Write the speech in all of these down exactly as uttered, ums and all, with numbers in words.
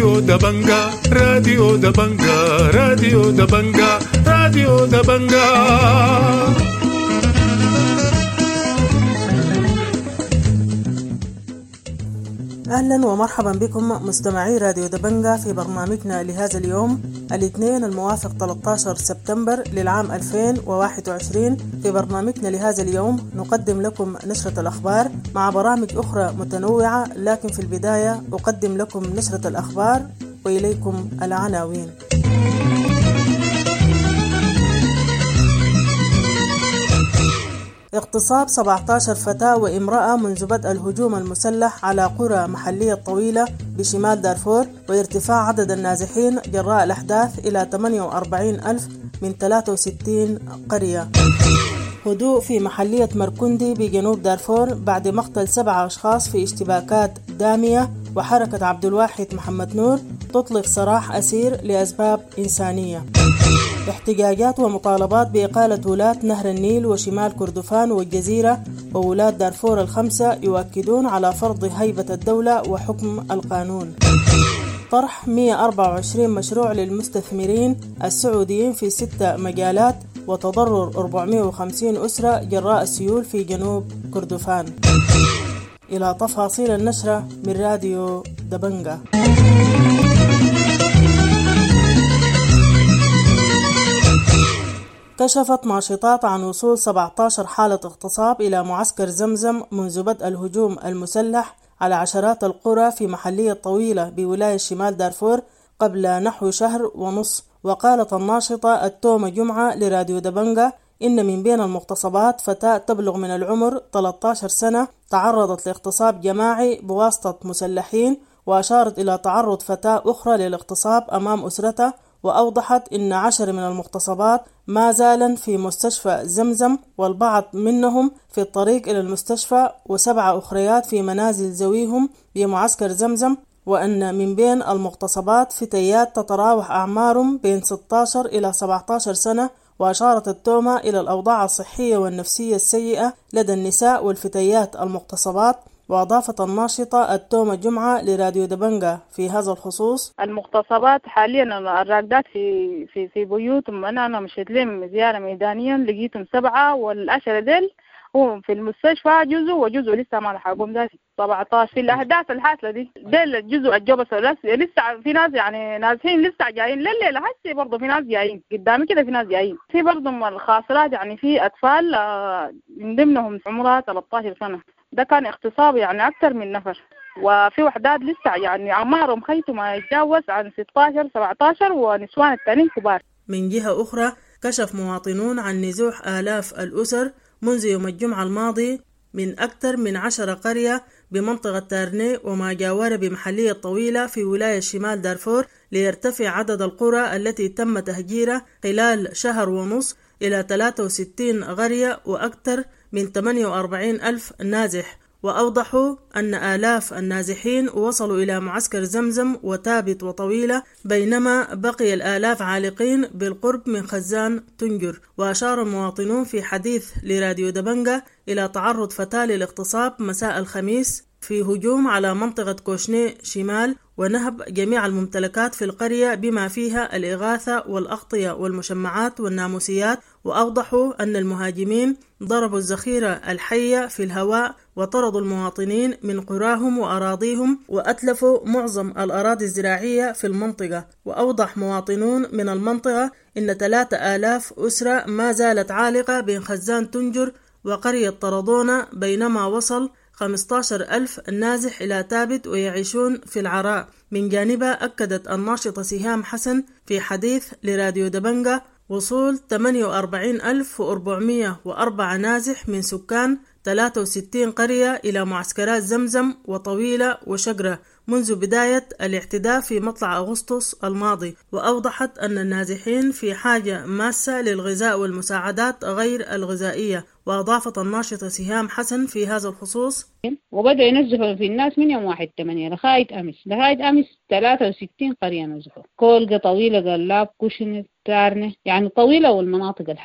راديو دبنجا راديو دبنجا راديو دبنجا راديو دبنجا. أهلا ومرحبا بكم مستمعي راديو دبنجا في برنامجنا لهذا اليوم الاثنين الموافق ثلاثة عشر سبتمبر للعام ألفين وواحد وعشرين. في برنامجنا لهذا اليوم نقدم لكم نشرة الأخبار مع برامج أخرى متنوعة، لكن في البداية أقدم لكم نشرة الأخبار وإليكم العناوين. اغتصاب سبعة عشر فتاة وامرأة منذ بدء الهجوم المسلح على قرى محلية طويلة بشمال دارفور، وارتفاع عدد النازحين جراء الأحداث إلى ثمانية وأربعين ألف من ثلاثة وستين قرية. هدوء في محلية مركندي بجنوب دارفور بعد مقتل سبعة أشخاص في اشتباكات دامية، وحركة عبد الواحد محمد نور تطلق سراح أسير لأسباب إنسانية. احتجاجات ومطالبات بإقالة ولاة نهر النيل وشمال كردفان والجزيرة وولاة دارفور الخمسة يؤكدون على فرض هيبة الدولة وحكم القانون. طرح مئة وأربعة وعشرين مشروع للمستثمرين السعوديين في ستة مجالات، وتضرر أربعمئة وخمسين أسرة جراء السيول في جنوب كردفان. إلى تفاصيل النشرة من راديو دبنجا. كشفت ناشطات عن وصول سبعة عشر حالة اغتصاب إلى معسكر زمزم منذ بدء الهجوم المسلح على عشرات القرى في محلية طويلة بولاية شمال دارفور قبل نحو شهر ونصف. وقالت الناشطة التومة جمعة لراديو دبنجا إن من بين المغتصبات فتاة تبلغ من العمر ثلاثة عشر سنة تعرضت لاغتصاب جماعي بواسطة مسلحين، وأشارت إلى تعرض فتاة أخرى للاغتصاب أمام أسرتها، وأوضحت إن عشر من المغتصبات ما زالن في مستشفى زمزم، والبعض منهم في الطريق إلى المستشفى، وسبعة أخريات في منازل زويهم بمعسكر زمزم، وأن من بين المغتصبات فتيات تتراوح أعمارهم بين ستة عشر إلى سبعة عشر سنة. وأشارت التومة إلى الأوضاع الصحية والنفسية السيئة لدى النساء والفتيات المغتصبات. وأضافت الناشطة التومة جمعة لراديو دبنجا في هذا الخصوص: المغتصبات حاليا الراقدات في في في بيوتهم. أنا أنا مشيت لهم زيارة ميدانيا لقيتهم سبعة، والعشرة ديل هو في المستشفى جزء وجزء لسه ما لحقهم ده سبعة عشر في الأحداث الحاصلة دي. ديل جزء الجبس لسه في ناس يعني نازحين لسه جايين لليلة هسه، برضه في ناس جايين قدامي كده، في ناس جايين في برضه الخاصرات، يعني في أطفال من ضمنهم عمرها ثلاثة عشر سنة. ده كان اغتصاب يعني أكثر من نفر، وفي وحدات لسه يعني أعمارهم خيط ما يتجاوز عن ستة عشر سبعة عشر، ونسوان التانيين كبار. من جهة أخرى كشف مواطنون عن نزوح آلاف الأسر منذ يوم الجمعة الماضي من أكثر من عشر قرية بمنطقة تارني وما جاور بمحلية طويلة في ولاية شمال دارفور، ليرتفع عدد القرى التي تم تهجيرها خلال شهر ونصف إلى ثلاثة وستين قرية وأكثر من ثمانية وأربعين ألف نازح. وأوضحوا أن آلاف النازحين وصلوا إلى معسكر زمزم وتابت وطويلة، بينما بقي الآلاف عالقين بالقرب من خزان تنجر. وأشار المواطنون في حديث لراديو دبنجا إلى تعرض فتاة للاغتصاب مساء الخميس في هجوم على منطقة كوشني شمال، ونهب جميع الممتلكات في القرية بما فيها الإغاثة والأغطية والمشمعات والناموسيات. وأوضحوا أن المهاجمين ضربوا الذخيرة الحية في الهواء وطردوا المواطنين من قراهم وأراضيهم، وأتلفوا معظم الأراضي الزراعية في المنطقة. وأوضح مواطنون من المنطقة أن ثلاثة آلاف أسرة ما زالت عالقة بين خزان تنجر وقرية طرادونة، بينما وصل خمسة عشر ألف نازح إلى تابت ويعيشون في العراء. من جانبها أكدت الناشطة سهام حسن في حديث لراديو دبنجا وصول ثمانية وأربعين ألف وأربعمئة وأربعة نازح من سكان ثلاثة وستين قرية إلى معسكرات زمزم وطويلة وشقرة منذ بداية الاعتداء في مطلع أغسطس الماضي. وأوضحت أن النازحين في حاجة ماسة للغذاء والمساعدات غير الغذائية. وأضافت الناشطة سهام حسن في هذا الخصوص: وبدأ ينزحوا في الناس من يوم واحد ثمانية لغاية أمس لغاية أمس ثلاثة وستين قرية نزحوا، كولقة طويلة قلاب كوشن تارنة، يعني طويلة والمناطق الحول.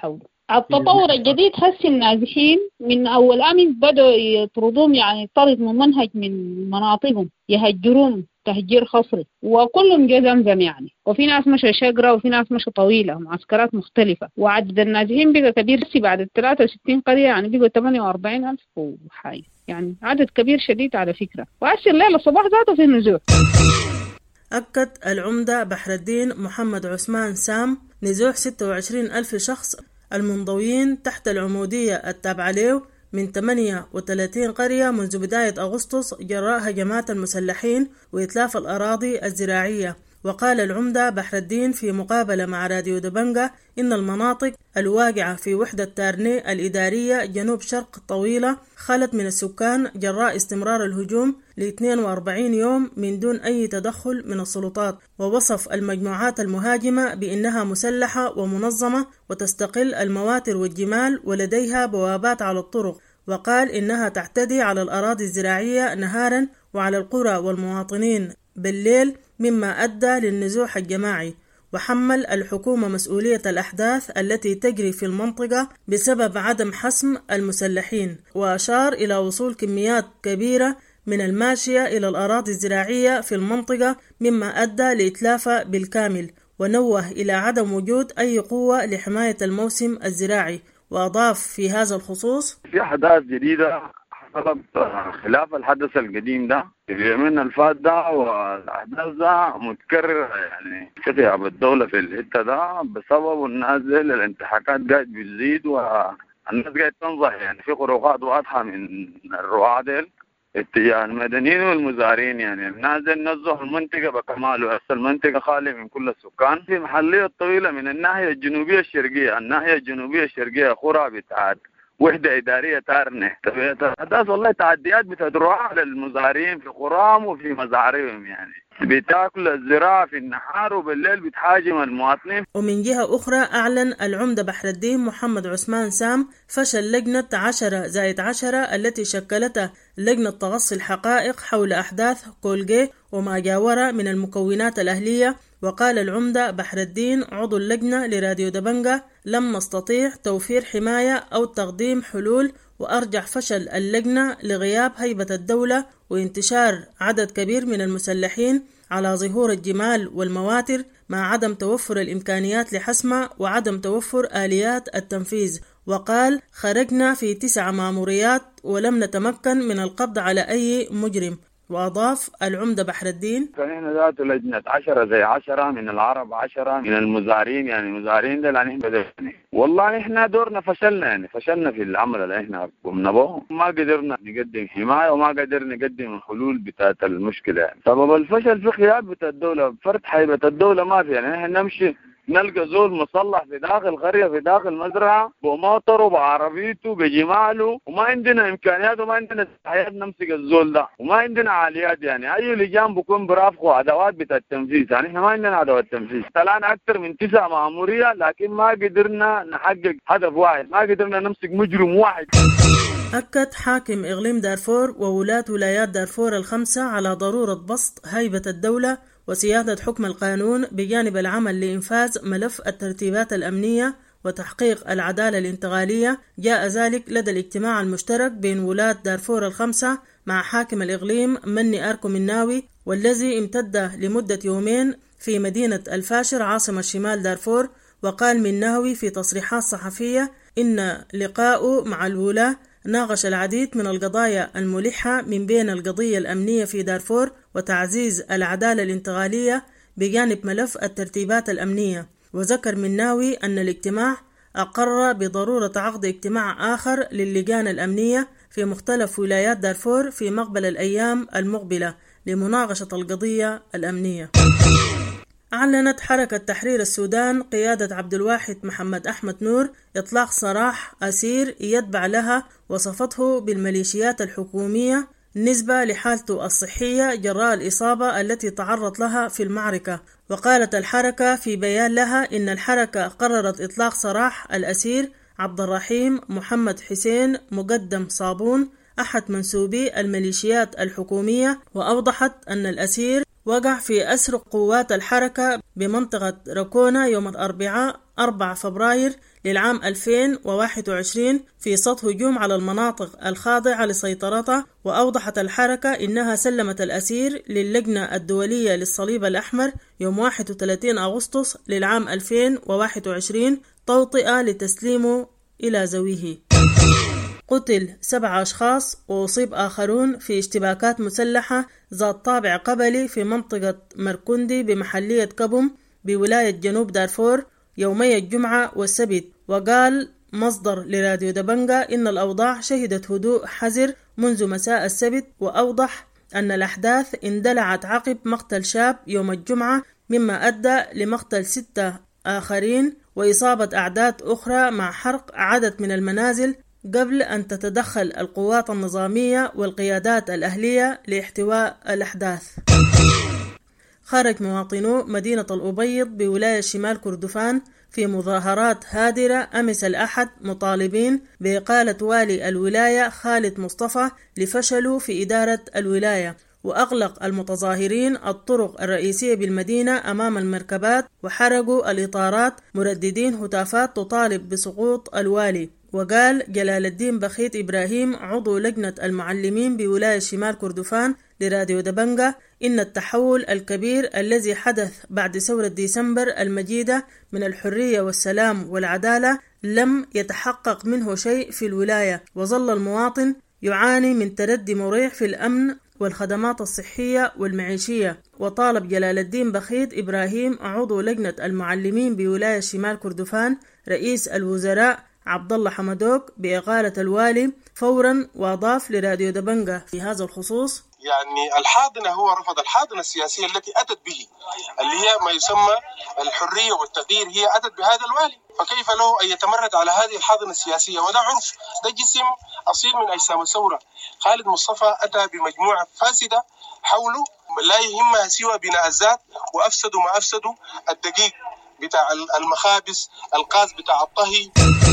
التطور الجديد هسي النازحين من أول أمس بدأوا يطردون، يعني يطرد ممنهج من مناطقهم، يهجرون تهجير خصري، وكلهم جا زمزم يعني. وفي ناس مشى شقرة وفي ناس مشى طويلة، معسكرات مختلفة. وعدد النازحين بقى كبير هسي بعد الثلاثة وستين قرية، يعني بقوا ثمانية وأربعين ألف وحاجة، يعني عدد كبير شديد على فكرة. وهسي الليلة الصباح ذاته في نزوح. أكد العمدة بحر الدين محمد عثمان سام نزوح ستة وعشرين ألف شخص المنضويين تحت العمودية التابعة له من ثمانية وثلاثين قرية منذ بداية أغسطس جراء هجمات المسلحين وإتلاف الأراضي الزراعية. وقال العمدة بحر الدين في مقابلة مع راديو دبنجة إن المناطق الواقعة في وحدة تارني الإدارية جنوب شرق طويلة خلت من السكان جراء استمرار الهجوم ل اثنين وأربعين يوم من دون أي تدخل من السلطات. ووصف المجموعات المهاجمة بأنها مسلحة ومنظمة وتستقل المواتر والجمال ولديها بوابات على الطرق. وقال إنها تعتدي على الأراضي الزراعية نهارا وعلى القرى والمواطنين بالليل، مما أدى للنزوح الجماعي. وحمل الحكومة مسؤولية الأحداث التي تجري في المنطقة بسبب عدم حسم المسلحين، وأشار إلى وصول كميات كبيرة من الماشية إلى الأراضي الزراعية في المنطقة مما أدى لإتلافها بالكامل. ونوه إلى عدم وجود أي قوة لحماية الموسم الزراعي. وأضاف في هذا الخصوص: في أحداث جديدة حصلت خلاف الحدث القديم ده في اليومين الفات ده، والأحداث ده متكررة يعني في غياب الدولة في الحتة ده بسبب الناس الانتحاكات قاعد بتزيد والناس قاعد تنظر، يعني في خروقات واضحة من الرعاة ديل اتجاه المدنيين والمزارين. يعني الناس نزهوا المنطقة بكماله، هسه المنطقة خالية من كل السكان. في محلية طويلة من الناحية الجنوبية الشرقية، الناحية الجنوبية الشرقية قرى بتاعت وحدة إدارية تارنة تحدث والله تعديات بتدرع على المزارعين في قرام وفي مزارعهم، يعني بتاكل الزراعة في النهار وبالليل بتحاجم المواطنين. ومن جهة أخرى أعلن العمدة بحر الدين محمد عثمان سام فشل لجنة عشرة زائد عشرة التي شكلتها لجنة تغصي الحقائق حول أحداث كولجي وما جاوره من المكونات الأهلية. وقال العمدة بحر الدين عضو اللجنة لراديو دبنجة: لم نستطيع توفير حماية أو تقديم حلول، وأرجع فشل اللجنة لغياب هيبة الدولة وانتشار عدد كبير من المسلحين على ظهور الجمال والمواتر مع عدم توفر الإمكانيات لحسمها وعدم توفر آليات التنفيذ. وقال: خرجنا في تسع ماموريات ولم نتمكن من القبض على أي مجرم. وأضاف العمدة بحر الدين: كان ذاته لجنة عشرة زي عشرة من العرب، عشرة من المزارين، يعني المزارين ده يعني احنا والله احنا دورنا فشلنا، يعني فشلنا في العمل اللي احنا قمنا به، ما قدرنا نقدم حماية وما قدرنا نقدم الحلول بتاعت المشكلة. يعني سبب الفشل في غياب بتاع الدولة، فرد حيبة الدولة ما في، يعني احنا نمشي نلقى زول مصلح في داخل قرية في داخل مزرعة بموتره بعربيته بجماله، وما عندنا إمكانيات وما عندنا حياة نمسك الزول ده، وما عندنا آليات. يعني أي لجان بكون برافقوا أدوات بتاع التنفيذ، يعني إحنا ما عندنا أدوات تنفيذ. الآن أكثر من تسع مأمورية لكن ما قدرنا نحقق هدف واحد، ما قدرنا نمسك مجرم واحد. أكد حاكم إقليم دارفور وولاة ولايات دارفور الخمسة على ضرورة بسط هيبة الدولة وسيادة حكم القانون بجانب العمل لإنفاذ ملف الترتيبات الأمنية وتحقيق العدالة الانتقالية. جاء ذلك لدى الاجتماع المشترك بين ولاة دارفور الخمسة مع حاكم الإقليم مني أركو مناوي، والذي امتد لمدة يومين في مدينة الفاشر عاصمة شمال دارفور. وقال مناوي في تصريحات صحفية إن لقاؤه مع الولاة ناقش العديد من القضايا الملحة من بين القضية الأمنية في دارفور وتعزيز العدالة الانتقالية بجانب ملف الترتيبات الأمنية. وذكر مناوي أن الاجتماع أقر بضرورة عقد اجتماع آخر للجان الأمنية في مختلف ولايات دارفور في مقبل الأيام المقبلة لمناقشة القضية الأمنية. أعلنت حركة تحرير السودان قيادة عبد الواحد محمد أحمد نور إطلاق سراح أسير يتبع لها وصفته بالميليشيات الحكومية نسبة لحالته الصحية جراء الإصابة التي تعرض لها في المعركة. وقالت الحركة في بيان لها إن الحركة قررت إطلاق سراح الأسير عبد الرحيم محمد حسين مقدم صابون أحد منسوبي الميليشيات الحكومية. وأوضحت أن الأسير وقع في أسر قوات الحركة بمنطقة ركونا يوم الأربعاء أربعة فبراير للعام ألفين وواحد وعشرين في صد هجوم على المناطق الخاضعة لسيطرتها. وأوضحت الحركة إنها سلمت الأسير للجنة الدولية للصليب الأحمر يوم واحد وثلاثين أغسطس للعام ألفين وواحد وعشرين توطئة لتسليمه إلى ذويه. قتل سبع أشخاص وأصيب آخرون في اشتباكات مسلحة ذات طابع قبلي في منطقة مركندي بمحلية كبم بولاية جنوب دارفور يومي الجمعة والسبت. وقال مصدر لراديو دبنجا إن الأوضاع شهدت هدوء حذر منذ مساء السبت، وأوضح أن الأحداث اندلعت عقب مقتل شاب يوم الجمعة مما أدى لمقتل ستة آخرين وإصابة أعداد أخرى مع حرق عدد من المنازل قبل أن تتدخل القوات النظامية والقيادات الأهلية لاحتواء الأحداث. خرج مواطنو مدينة الأبيض بولاية شمال كردفان في مظاهرات هادرة أمس الأحد مطالبين بإقالة والي الولاية خالد مصطفى لفشله في إدارة الولاية. وأغلق المتظاهرين الطرق الرئيسية بالمدينة أمام المركبات وحرقوا الإطارات مرددين هتافات تطالب بسقوط الوالي. وقال جلال الدين بخيت إبراهيم عضو لجنة المعلمين بولاية شمال كردفان لراديو دبنجا إن التحول الكبير الذي حدث بعد ثورة ديسمبر المجيدة من الحرية والسلام والعدالة لم يتحقق منه شيء في الولاية، وظل المواطن يعاني من تردي مريح في الأمن والخدمات الصحية والمعيشية. وطالب جلال الدين بخيت إبراهيم عضو لجنة المعلمين بولاية شمال كردفان رئيس الوزراء عبد الله حمدوك بإقالة الوالي فورا. وأضاف لراديو دبنجا في هذا الخصوص: يعني الحاضنة هو رفض الحاضنة السياسية التي أتت به اللي هي ما يسمى الحرية والتغيير، هي أتت بهذا الوالي، فكيف له أن يتمرد على هذه الحاضنة السياسية؟ وده عرف، ده جسم أصيل من أجسام الثورة. خالد مصطفى أتى بمجموعة فاسدة حوله لا يهمها سوى بناء الذات، وأفسدوا ما أفسدوا الدقيق بتاع المخابز، القاز بتاع الطهي.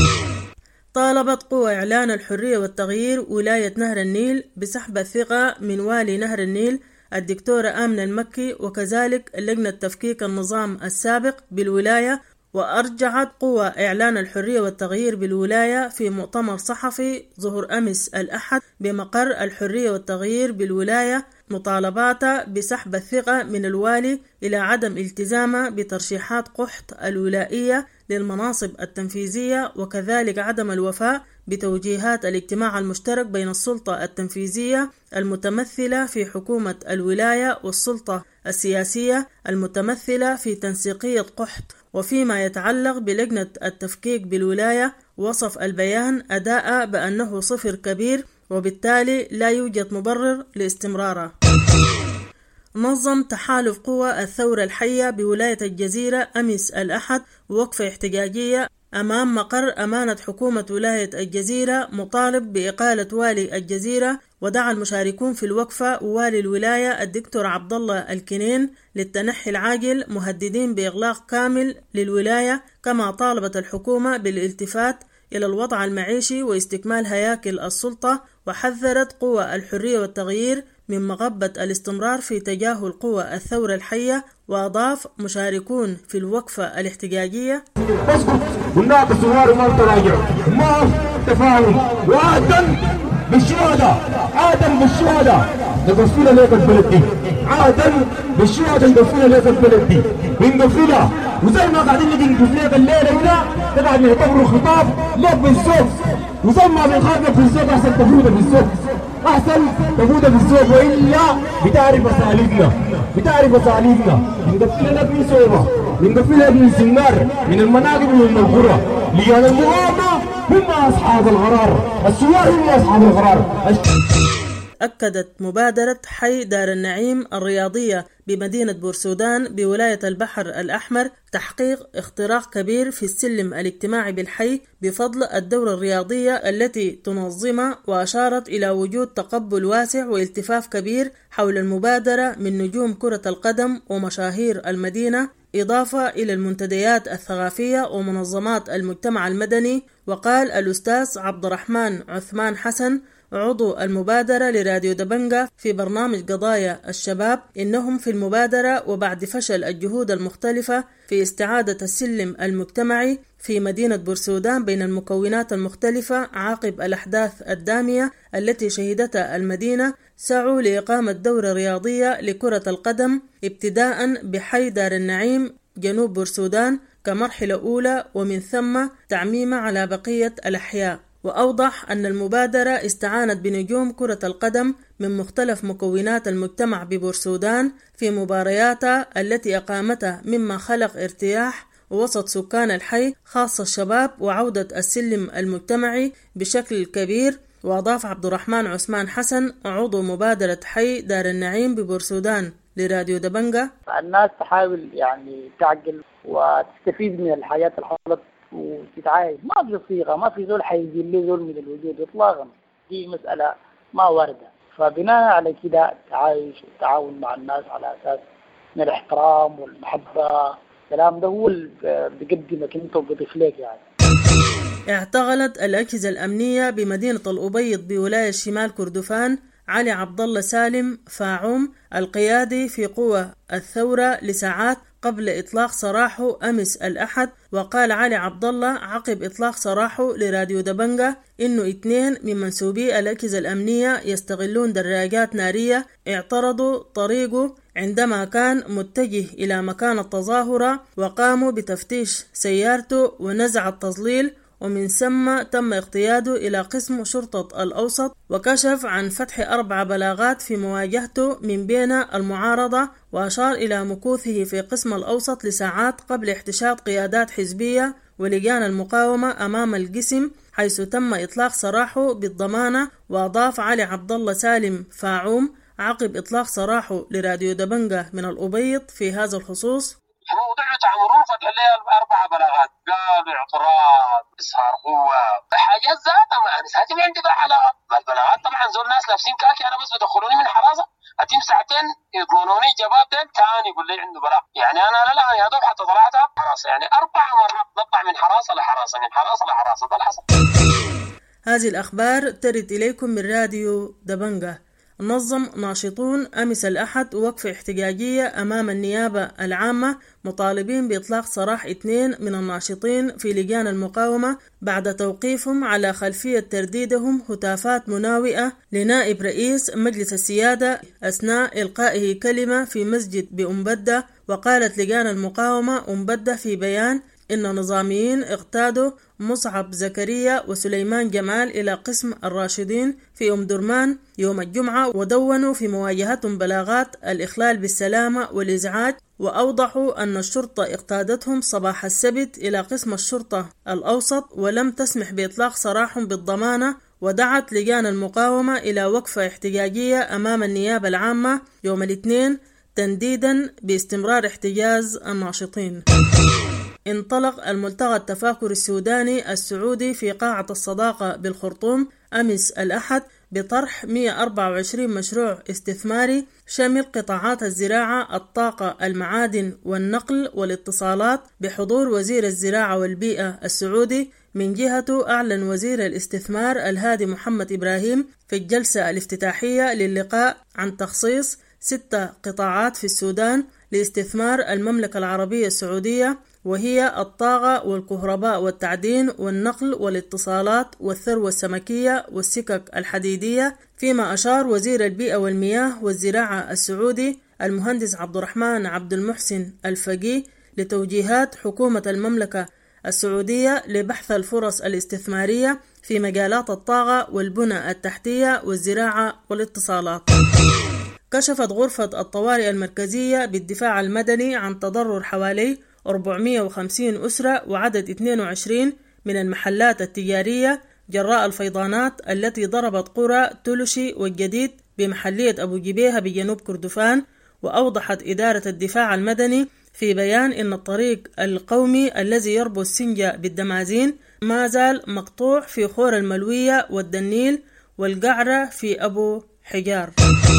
طالبت قوى إعلان الحرية والتغيير ولاية نهر النيل بسحب الثقة من والي نهر النيل الدكتورة آمنة المكي، وكذلك لجنة تفكيك النظام السابق بالولاية. وأرجعت قوى إعلان الحرية والتغيير بالولاية في مؤتمر صحفي ظهر أمس الأحد بمقر الحرية والتغيير بالولاية مطالبات بسحب الثقة من الوالي إلى عدم التزامه بترشيحات قحط الولائية للمناصب التنفيذية، وكذلك عدم الوفاء بتوجيهات الاجتماع المشترك بين السلطة التنفيذية المتمثلة في حكومة الولاية والسلطة السياسية المتمثلة في تنسيقية قحط. وفيما يتعلق بلجنة التفكيك بالولاية وصف البيان أداء بأنه صفر كبير وبالتالي لا يوجد مبرر لاستمراره. نظم تحالف قوى الثورة الحية بولاية الجزيرة أمس الأحد وقفة احتجاجية أمام مقر أمانة حكومة ولاية الجزيرة مطالب بإقالة والي الجزيرة. ودعا المشاركون في الوقفة والي الولاية الدكتور عبد الله الكنين للتنحي العاجل مهددين بإغلاق كامل للولاية، كما طالبت الحكومة بالالتفات إلى الوضع المعيشي واستكمال هياكل السلطة. وحذرت قوى الحرية والتغيير من مغبة الاستمرار في تجاهل قوى الثورة الحية. وأضاف مشاركون في الوقفة الاحتجاجية: قلنا بسوار ما تراجع ما تفاهم وعدا بالشهداء عادا بالشهداء نقفل لك البلد دي، عادا بالشهداء نقفل لك البلد دي بنقفلها. وزي ما قاعدين نجي نقفلها الليلة هنا تقعد نعتبره خطاب لك بالسوق، وزي ما بنخاطب بالسوق أحسن تفوت بالسوق، أحسن تفوت بالسوق، وإلا بتعرف أساليبنا بتعرف أساليبنا بنقفلها لك من صوبة، بنقفلها من سنار من المناقب ومن القرى، لأن المقاومة هم أصحاب القرار، الثوار هم أصحاب القرار. أكدت مبادرة حي دار النعيم الرياضية بمدينة بورسودان بولاية البحر الأحمر تحقيق اختراق كبير في السلم الاجتماعي بالحي بفضل الدورة الرياضية التي تنظمها. وأشارت إلى وجود تقبل واسع والتفاف كبير حول المبادرة من نجوم كرة القدم ومشاهير المدينة، إضافة إلى المنتديات الثقافية ومنظمات المجتمع المدني. وقال الأستاذ عبد الرحمن عثمان حسن عضو المبادرة لراديو دبنجا في برنامج قضايا الشباب إنهم في المبادرة وبعد فشل الجهود المختلفة في استعادة السلم المجتمعي في مدينة بورسودان بين المكونات المختلفة عقب الأحداث الدامية التي شهدتها المدينة، سعوا لإقامة دورة رياضية لكرة القدم ابتداء بحي دار النعيم جنوب بورسودان كمرحلة أولى، ومن ثم تعميمها على بقية الأحياء. وأوضح أن المبادرة استعانت بنجوم كرة القدم من مختلف مكونات المجتمع ببورسودان في مبارياتها التي أقامتها، مما خلق ارتياح وسط سكان الحي خاصة الشباب وعودة السلم المجتمعي بشكل كبير. وأضاف عبد الرحمن عثمان حسن عضو مبادرة حي دار النعيم ببورسودان لراديو دبنجة: الناس تحاول يعني تعقل وتستفيد من الحياة الحصلت وتتعايش، ما في صيغة، ما في زول حيجي لي زول من الوجود إطلاقا، دي مسألة ما واردة. فبناء على كده تعايش والتعاون مع الناس على أساس من الاحترام والمحبة، الكلام ده هو اللي بيقدمك انت وبيضيف لك يعني. اعتقلت الأجهزة الأمنية بمدينة الأبيض بولاية شمال كردفان علي عبد الله سالم فاعوم القيادي في قوى الثورة لساعات قبل إطلاق سراحه أمس الأحد. وقال علي عبد الله عقب إطلاق سراحه لراديو دبنجة إنه اثنين من منسوبي الأجهزة الأمنية يستغلون دراجات نارية اعترضوا طريقه عندما كان متجه إلى مكان التظاهرة، وقاموا بتفتيش سيارته ونزع التظليل، ومن ثم تم اقتياده إلى قسم شرطة الأوسط، وكشف عن فتح أربع بلاغات في مواجهته من بين المعارضة، وأشار إلى مكوثه في قسم الأوسط لساعات قبل احتشاد قيادات حزبية ولجان المقاومة أمام القسم، حيث تم إطلاق سراحه بالضمانة. وأضاف علي عبد الله سالم فاعوم عقب إطلاق سراحه لراديو دبنجة من الأبيض في هذا الخصوص: موضوع تعمرون فتح لي أربع بلاغات، قالوا اعتراض، إسهار قوة، حاجات ذاتها ما أنا ساعتين عندي بقى علاقة. البلاغات طبعا زول ناس لابسين كاكي، أنا بس بدخلوني من حراسة، أتيم ساعتين يقولوني جواب ده تاني يقول لي عنده بلاغ، يعني أنا لا لا يا دوب حتى طلعتها حراسة، يعني أربع مرات نطلع من حراسة لحراسة من حراسة لحراسة، ده الحصل. هذه الأخبار ترد إليكم من راديو دبنجة. نظم ناشطون أمس الأحد وقفة احتجاجية أمام النيابة العامة مطالبين بإطلاق سراح اثنين من الناشطين في لجان المقاومة بعد توقيفهم على خلفية ترديدهم هتافات مناوئة لنائب رئيس مجلس السيادة أثناء إلقائه كلمة في مسجد بأمبدة. وقالت لجان المقاومة أمبدة في بيان إن نظاميين اقتادوا مصعب زكريا وسليمان جمال إلى قسم الراشدين في أم درمان يوم الجمعة، ودونوا في مواجهتهم بلاغات الإخلال بالسلامة والإزعاج. وأوضحوا أن الشرطة اقتادتهم صباح السبت إلى قسم الشرطة الأوسط ولم تسمح بإطلاق سراحهم بالضمانة. ودعت لجان المقاومة إلى وقفة احتجاجية أمام النيابة العامة يوم الاثنين تنديدا باستمرار احتجاز الناشطين. انطلق الملتقى التفاكر السوداني السعودي في قاعة الصداقة بالخرطوم أمس الأحد بطرح مئة وأربعة وعشرين مشروع استثماري شامل قطاعات الزراعة، الطاقة، المعادن والنقل والاتصالات، بحضور وزير الزراعة والبيئة السعودي. من جهته أعلن وزير الاستثمار الهادي محمد إبراهيم في الجلسة الافتتاحية للقاء عن تخصيص ستة قطاعات في السودان لاستثمار المملكة العربية السعودية، وهي الطاقة والكهرباء والتعدين والنقل والاتصالات والثروة السمكية والسكك الحديدية. فيما أشار وزير البيئة والمياه والزراعة السعودي المهندس عبد الرحمن عبد المحسن الفقيه لتوجيهات حكومة المملكة السعودية لبحث الفرص الاستثمارية في مجالات الطاقة والبنى التحتية والزراعة والاتصالات. كشفت غرفة الطوارئ المركزية بالدفاع المدني عن تضرر حوالي أربعمئة وخمسين أسرة وعدد اثنين وعشرين من المحلات التجارية جراء الفيضانات التي ضربت قرى تلشي والجديد بمحلية أبو جبيهة بجنوب كردفان. وأوضحت إدارة الدفاع المدني في بيان إن الطريق القومي الذي يربط سنجة بالدمازين ما زال مقطوع في خور الملوية والدنيل والقعرة في أبو حجار.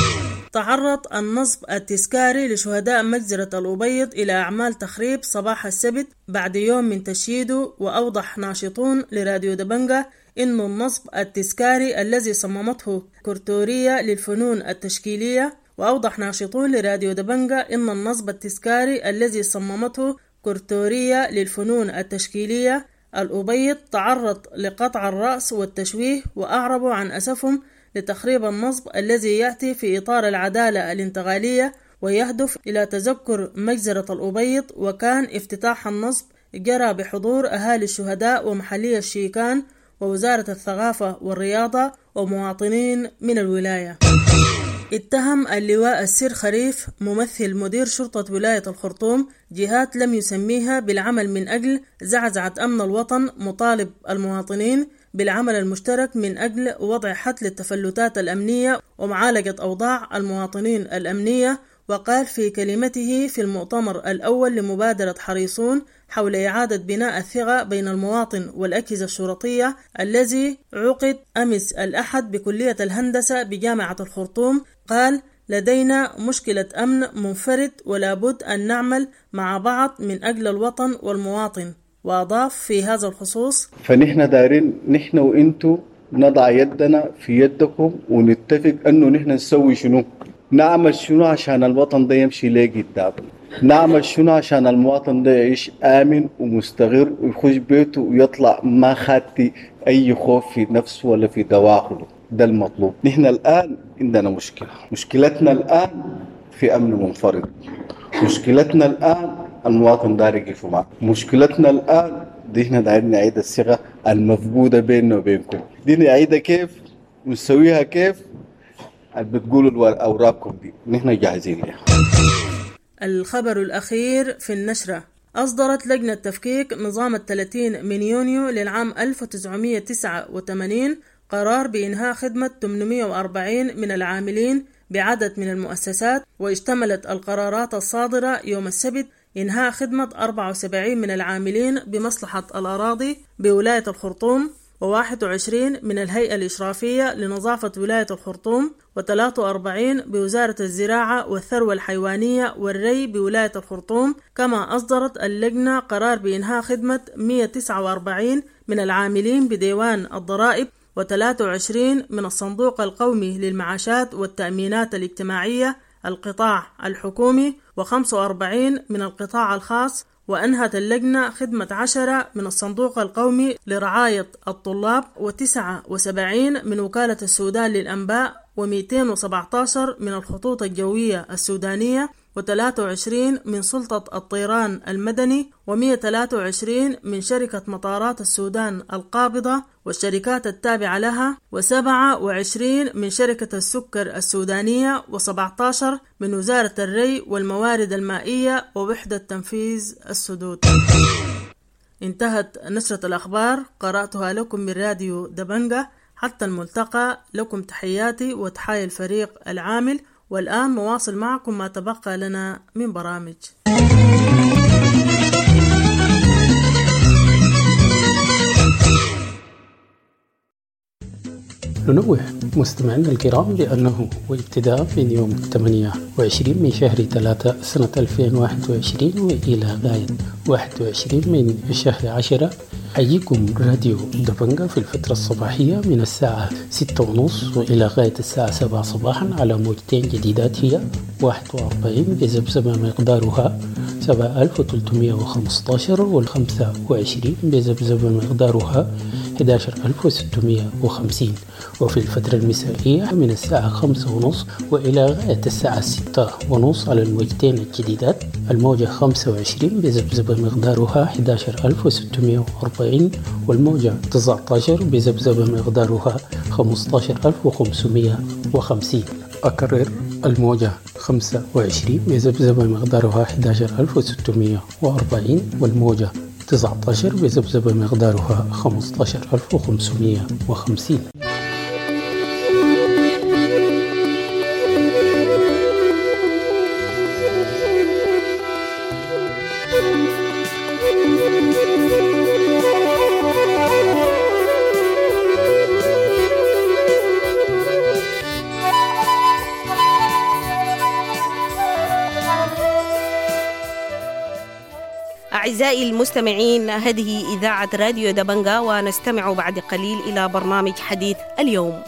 تعرض النصب التذكاري لشهداء مجزرة الأبيض إلى أعمال تخريب صباح السبت بعد يوم من تشييده. وأوضح ناشطون لراديو دبنجة إن النصب التذكاري الذي صممته كورتوريا للفنون التشكيلية وأوضح ناشطون لراديو دبنجة إن النصب التذكاري الذي صممته كورتوريا للفنون التشكيلية الأبيض تعرض لقطع الرأس والتشويه، وأعربوا عن أسفهم لتخريب النصب الذي يأتي في إطار العدالة الانتقالية ويهدف إلى تذكر مجزرة الأبيض. وكان افتتاح النصب جرى بحضور أهالي الشهداء ومحلي الشيكان ووزارة الثقافة والرياضة ومواطنين من الولاية. اتهم اللواء السير خريف ممثل مدير شرطة ولاية الخرطوم جهات لم يسميها بالعمل من أجل زعزعة أمن الوطن، مطالب المواطنين بالعمل المشترك من أجل وضع حد للتفلتات الأمنية ومعالجة أوضاع المواطنين الأمنية. وقال في كلمته في المؤتمر الأول لمبادرة حريصون حول إعادة بناء الثقة بين المواطن والأجهزة الشرطية الذي عقد أمس الأحد بكلية الهندسة بجامعة الخرطوم، قال: لدينا مشكلة أمن منفرد ولا بد أن نعمل مع بعض من أجل الوطن والمواطن. وأضاف في هذا الخصوص: فنحن دارين نحن وإنتو نضع يدنا في يدكم ونتفق أنه نحن نسوي شنو، نعمل شنو عشان الوطن ده يمشي ليه قدام، نعمل شنو عشان المواطن ده يعيش آمن ومستقر ويخش بيته ويطلع ما خاتي أي خوف في نفسه ولا في دواخله. ده المطلوب. نحن الآن عندنا مشكلة، مشكلتنا الآن في أمن منفرد، مشكلتنا الآن المواطن داري يقف معه، مشكلتنا الآن دي احنا دايرين نعيد الثقة المفقودة بيننا وبينكم. دي نعيدها كيف ونسويها كيف؟ بتقولوا أوراقكم دي نحن جاهزين لها. الخبر الأخير في النشرة: أصدرت لجنة تفكيك نظام الثلاثين من يونيو للعام ألف وتسعمائة وتسعة وثمانين قرار بإنهاء خدمة ثمانمائة وأربعين من العاملين بعدد من المؤسسات، واشتملت القرارات الصادرة يوم السبت إنهاء خدمة أربعة وسبعين من العاملين بمصلحة الأراضي بولاية الخرطوم، وواحد وعشرين من الهيئة الإشرافية لنظافة ولاية الخرطوم، وثلاثة وأربعين بوزارة الزراعة والثروة الحيوانية والري بولاية الخرطوم. كما أصدرت اللجنة قرار بإنهاء خدمة مائة وتسعة وأربعين من العاملين بديوان الضرائب، وثلاثة وعشرين من الصندوق القومي للمعاشات والتأمينات الاجتماعية القطاع الحكومي، وخمسة وأربعين من القطاع الخاص. وأنهت اللجنة خدمة عشرة من الصندوق القومي لرعاية الطلاب، وتسعة وسبعين من وكالة السودان للأنباء، ومئتين وسبعة عشر من الخطوط الجوية السودانية، وثلاثة وعشرين من سلطة الطيران المدني، ومئة وثلاثة وعشرين من شركة مطارات السودان القابضة والشركات التابعة لها، وسبعة وعشرين من شركة السكر السودانية، وسبعة عشر من وزارة الري والموارد المائية ووحدة تنفيذ السدود. انتهت نشرة الأخبار، قرأتها لكم من راديو دبنجة. حتى الملتقى، لكم تحياتي وتحايا الفريق العامل. والآن مواصل معكم ما تبقى لنا من برامج. ننوه مستمعينا الكرام بأنه وابتداء من يوم ثمانية وعشرين من شهر ثلاثة سنة ألفين وواحد وعشرين وإلى غاية واحد وعشرين من شهر عشرة حييكم راديو دبنجة في الفترة الصباحية من الساعة ستة ونص وإلى غاية الساعة سبعة صباحا على موجتين جديدات هي واحد وأربعين بذبذبة مقدارها سبعة آلاف وثلاثمائة وخمسة عشر والخمسة وعشرين بذبذبة مقدارها أحد عشر ألف وستمائة وخمسين، وفي الفترة المسائية من الساعة خمسة ونص وإلى غاية الساعة ستة ونص على الموجتين الجديدات الموجة خمسة وعشرين بذبذبة مقدارها أحد عشر ألف وستمائة وأربعين والموجة تسعة عشر بذبذبة مقدارها خمسة عشر ألف وخمسمائة وخمسين. أكرر: الموجة خمسة وعشرين بذبذبة مقدارها أحد عشر ألف وستمائة وأربعين والموجة تسعة عشر بذبذبة مقدارها خمسة عشر ألف وخمسمائة وخمسين. أعزائي المستمعين، هذه إذاعة راديو دبنجة، ونستمع بعد قليل إلى برنامج حديث اليوم.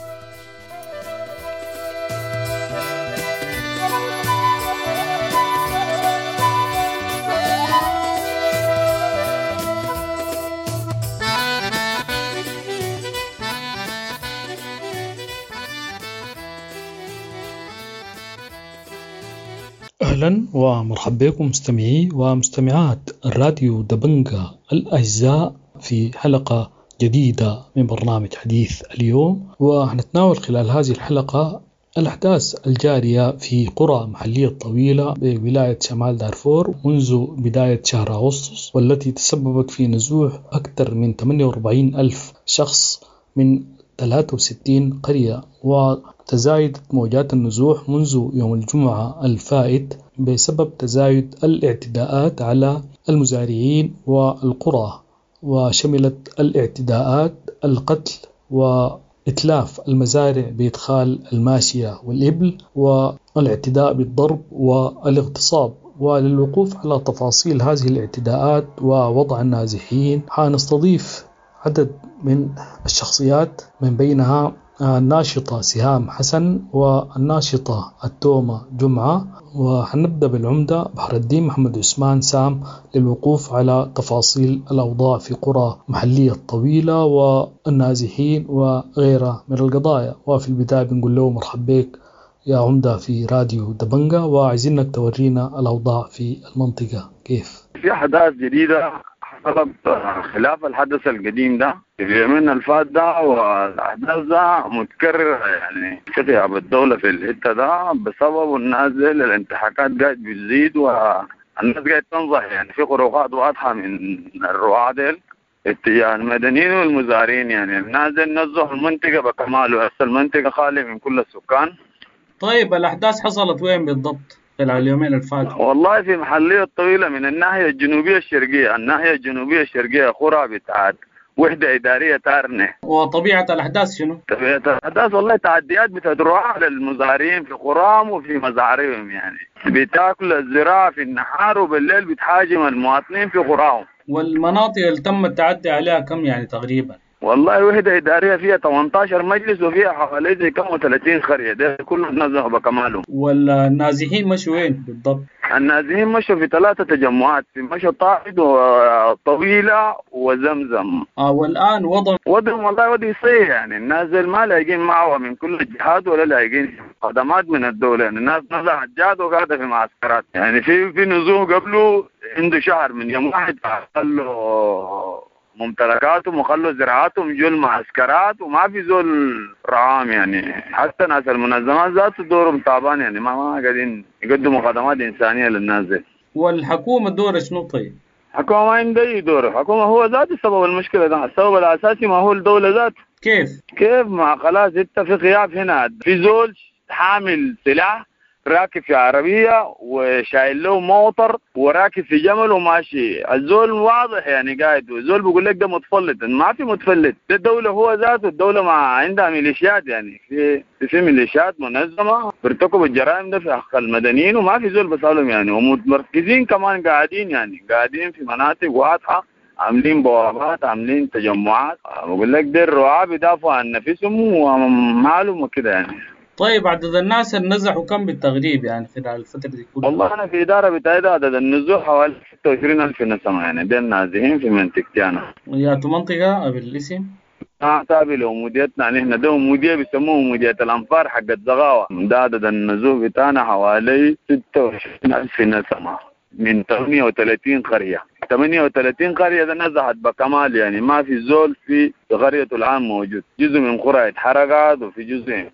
أهلا ومرحبا بكم مستمعي ومستمعات الراديو دبنجا الأجزاء في حلقة جديدة من برنامج حديث اليوم، وهنتناول خلال هذه الحلقة الأحداث الجارية في قرى محلية طويلة بولاية شمال دارفور منذ بداية شهر أغسطس، والتي تسببت في نزوح أكثر من ثمانية وأربعين ألف شخص من ثلاثة وستين قرية، وتزايدت موجات النزوح منذ يوم الجمعة الفائت بسبب تزايد الاعتداءات على المزارعين والقرى، وشملت الاعتداءات القتل وإتلاف المزارع بإدخال الماشية والإبل، والاعتداء بالضرب والاغتصاب. وللوقوف على تفاصيل هذه الاعتداءات ووضع النازحين حنستضيف عدد من الشخصيات، من بينها الناشطة سهام حسن والناشطة التومة جمعة، وحنبدأ بالعمدة بحر الدين محمد عثمان سام للوقوف على تفاصيل الأوضاع في قرى محلية طويلة والنازحين وغيرها من القضايا. وفي البداية بنقول له مرحبا بك يا عمدة في راديو دبنجا، وعايزينك تورينا الأوضاع في المنطقة كيف. في أحداث جديدة حصلت خلاف الحدث القديم ده في اليومين الفات ده، والأحداث ده متكررة يعني في غياب الدولة في الحتة ده بسبب النازل الانتحاكات قاعد بتزيد والناس قاعد تنضح يعني في خروقات واضحة من الرعاة ديل اتجاه المدنيين والمزارعين. يعني النازل نزه المنطقة بكماله، هسه المنطقة خالية من كل السكان. طيب الأحداث حصلت وين بالضبط خلال اليومين الفاتوا؟ والله في محلية طويلة من الناحية الجنوبية الشرقية، الناحية الجنوبية الشرقية قرى بتاعت وحدة إدارية تارنة. وطبيعة الأحداث شنو؟ طبيعة الأحداث والله تعديات بتدرعها للمزارعين في قراهم وفي مزارعهم، يعني بتاكل الزراعة في النهار وبالليل بتهاجم المواطنين في قراهم. والمناطق اللي تم التعدي عليها كم يعني تقريبا؟ والله وحدة إدارية فيها ثمانية عشر مجلس وفيها حوالي زي كم وثلاثين قرية، ده كله نزه بكمالهم. والنازحين مشوا وين بالضبط؟ النازحين مشوا في ثلاثة تجمعات، في مشوا طائد وطويلة وزمزم. اه والآن وضع وضعهم والله وضع سيء، يعني النازل ما لاقين معه من كل الجهات ولا لاقين خدمات من الدولة، يعني الناس نزحت جاد وقاعدة في معسكرات. يعني في في نزوح قبله عنده شهر من يوم واحد خلوا ممتلكاتهم وخلوا زراعاتهم جو المعسكرات وما في زول رعام، يعني حتى ناس المنظمات ذات دورهم تعبان، يعني ما ما قاعدين يقدموا خدمات إنسانية للناس دي. والحكومة دورها شنو طيب؟ الحكومة ما عندها أي دور، الحكومة هو ذات سبب المشكلة ده، السبب الأساسي ما هو الدولة ذات. كيف؟ كيف ما خلاص أنت في غياب هنا، في زول حامل سلاح راكب في عربية وشايل له موتر وراكب في جمل وماشي، الزول واضح يعني قاعد، والزول بيقول لك ده متفلت، ما في متفلت، ده الدولة هو ذاته، الدولة ما عندها ميليشيات، يعني في في ميليشيات منظمة بيرتكبوا الجرائم ده في حق المدنيين وما في زول بسالهم يعني، ومتمركزين كمان قاعدين يعني قاعدين في مناطق واضحة، عاملين بوابات، عاملين تجمعات، بقول لك ده الرعاة بيدافعوا عن نفسهم ومالهم وكده يعني. طيب عدد الناس اللي نزحوا كم بالتقريب يعني خلال الفترة دي كلها؟ والله أنا في إدارة بتاعي عدد النزوح حوالي ستة وعشرين ألف نسمة، يعني دين نازحين في منطقتي أنا. وياتوا منطقة بالاسم؟ آه تابع لأموديتنا، يعني إحنا ده أمودية بيسموه أمودية الأنفار حقت زغاوة، ده عدد النزوح بتاعنا حوالي ستة وعشرين ألف نسمة من ثمانية وثلاثين قرية. ثمانية وثلاثين قرية ده نزحت بكمال، يعني ما في زول في قرية العام موجود، جزء من قرى اتحرقت وفي جزء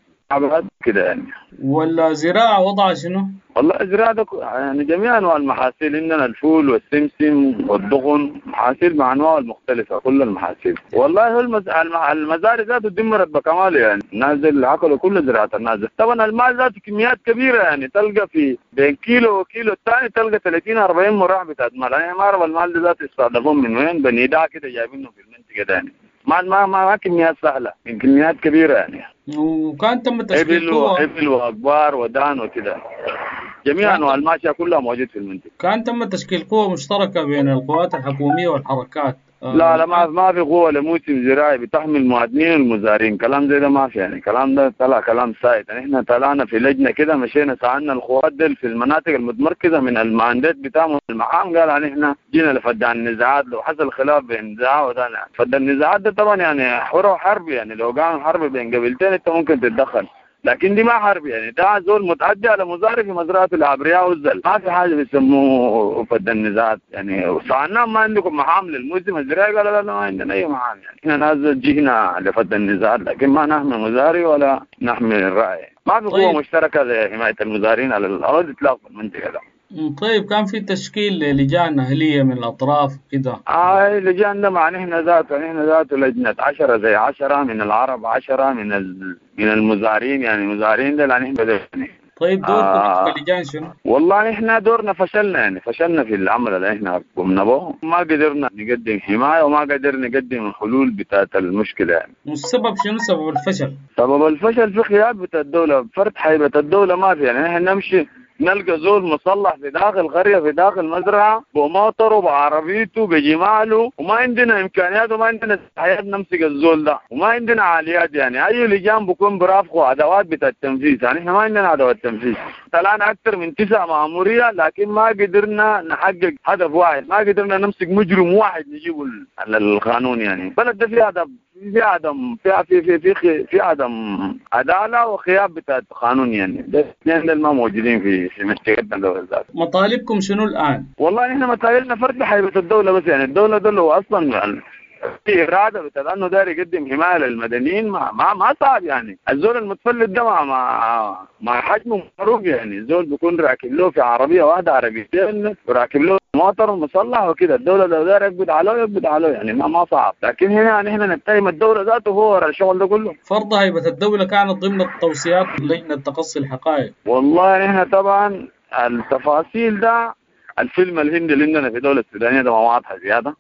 كده يعني. والزراعة وضعها شنو؟ والله الزراعة ده يعني جميع أنواع المحاصيل، عندنا الفول والسمسم والدغن، محاصيل مع أنواع المختلفة كل المحاصيل. والله هو المز... المزارع ذاته دمرت بكماله، يعني النازل عقلوا كل زراعة النازل. طبعا المال ذاته كميات كبيرة، يعني تلقى في بين كيلو وكيلو الثاني تلقى ثلاثين أربعين مراح بتاعت مال، يعني ما أعرف المال ده ذاته يستخدمون من وين، بنيداع كده جايبينه في المنطقة ده يعني. ما ما ما كميات سهلة، من كميات كبيرة يعني. وكان تم تشكيل قوة إبل وأكبار ودان وكده، جميع أنواع الماشية كلها موجود في المنطقة. كان تم تشكيل قوة مشتركة بين القوات الحكومية والحركات. لا لا ما ما في قوة لموسم زراعي بتحمل المواطنين والمزارعين، كلام زي ده ما في، يعني كلام ده طلع كلام سايد. يعني احنا طلعنا في لجنة كده مشينا سألنا القوات دي في المناطق المتمركزة من المهندس بتاعهم المحام، قال عن احنا جينا لفد عن النزاعات، لو حصل خلاف بين نزاع وده فد النزاعات ده طبعا يعني حرب حرب، يعني لو قام حرب بين قبيلتين انت ممكن تتدخل، لكن دي ما حرب يعني، ده زول متعدي على مزارع في مزرعة العبرياء والزل، ما في حاجة بيسموه فد النزاهات يعني. وصعنا ما عندكم محامل الموسم الزراعي؟ قال لا لا ما عندنا أي محامل يعني، احنا ناس جينا لفد النزاهات لكن ما نحمي مزارع ولا نحمي الرعي، ما في قوة طيب. مشتركة لحماية المزارعين على الأرض إطلاقا في المنطقة ده. طيب كان في تشكيل لجان أهلية من الأطراف كده؟ آه لجان ده مع نحن ذاته، نحن ذاته لجنة عشرة زي عشرة من العرب، عشرة من ال... من المزارعين يعني، مزارعين ده يعني بدأني. طيب دوركم آه كلجان شنو؟ والله احنا دورنا فشلنا يعني، فشلنا في العمل اللي احنا قمنا به، ما قدرنا نقدم حماية وما قدرنا نقدم الحلول بتاعت المشكلة يعني. والسبب شنو سبب الفشل؟ سبب الفشل في غياب بتاع الدولة، فرد حيبة الدولة ما في يعني. احنا نمشي نلقى زول مصلح في داخل قرية في داخل مزرعة بموتره بعربيته بجماله، وما عندنا إمكانيات وما عندنا حياة نمسك الزول ده، وما عندنا عاليات يعني. أي لجان بكون برافقوا أدوات بتاع التنفيذ يعني، إحنا ما عندنا أدوات تنفيذ. طلعنا أكثر من تسع مأمورية لكن ما قدرنا نحقق هدف واحد، ما قدرنا نمسك مجرم واحد نجيبه القانون يعني. بلد ده فيه هدف، في عدم في في في في في عدم عداله وخياب بتاع القانون يعني، ده الاثنين ما موجودين في في منطقتنا الدوله ذات. مطالبكم شنو الان؟ والله احنا مطالبنا فرد حيبه الدوله بس يعني. الدوله ده لو اصلا في اراده بتاع انه داير يقدم حمايه للمدنيين ما ما, ما صعب يعني. الزول المتفلت ده مع مع حجمه معروف يعني، الزول بيكون راكب له في عربيه واحده عربيتين وراكب له موتر مصلح وكده، الدوله لو داير يقبض عليه يقبض عليه يعني، ما ما صعب. لكن هنا نحن نتهم الدوله ذاته هو ورا الشغل ده كله. فرض هيبه الدوله كانت ضمن التوصيات لجنه تقصي الحقائق. والله نحن طبعا التفاصيل ده الفيلم الهندي اللي عندنا في الدوله السودانيه ده ما واضحه زياده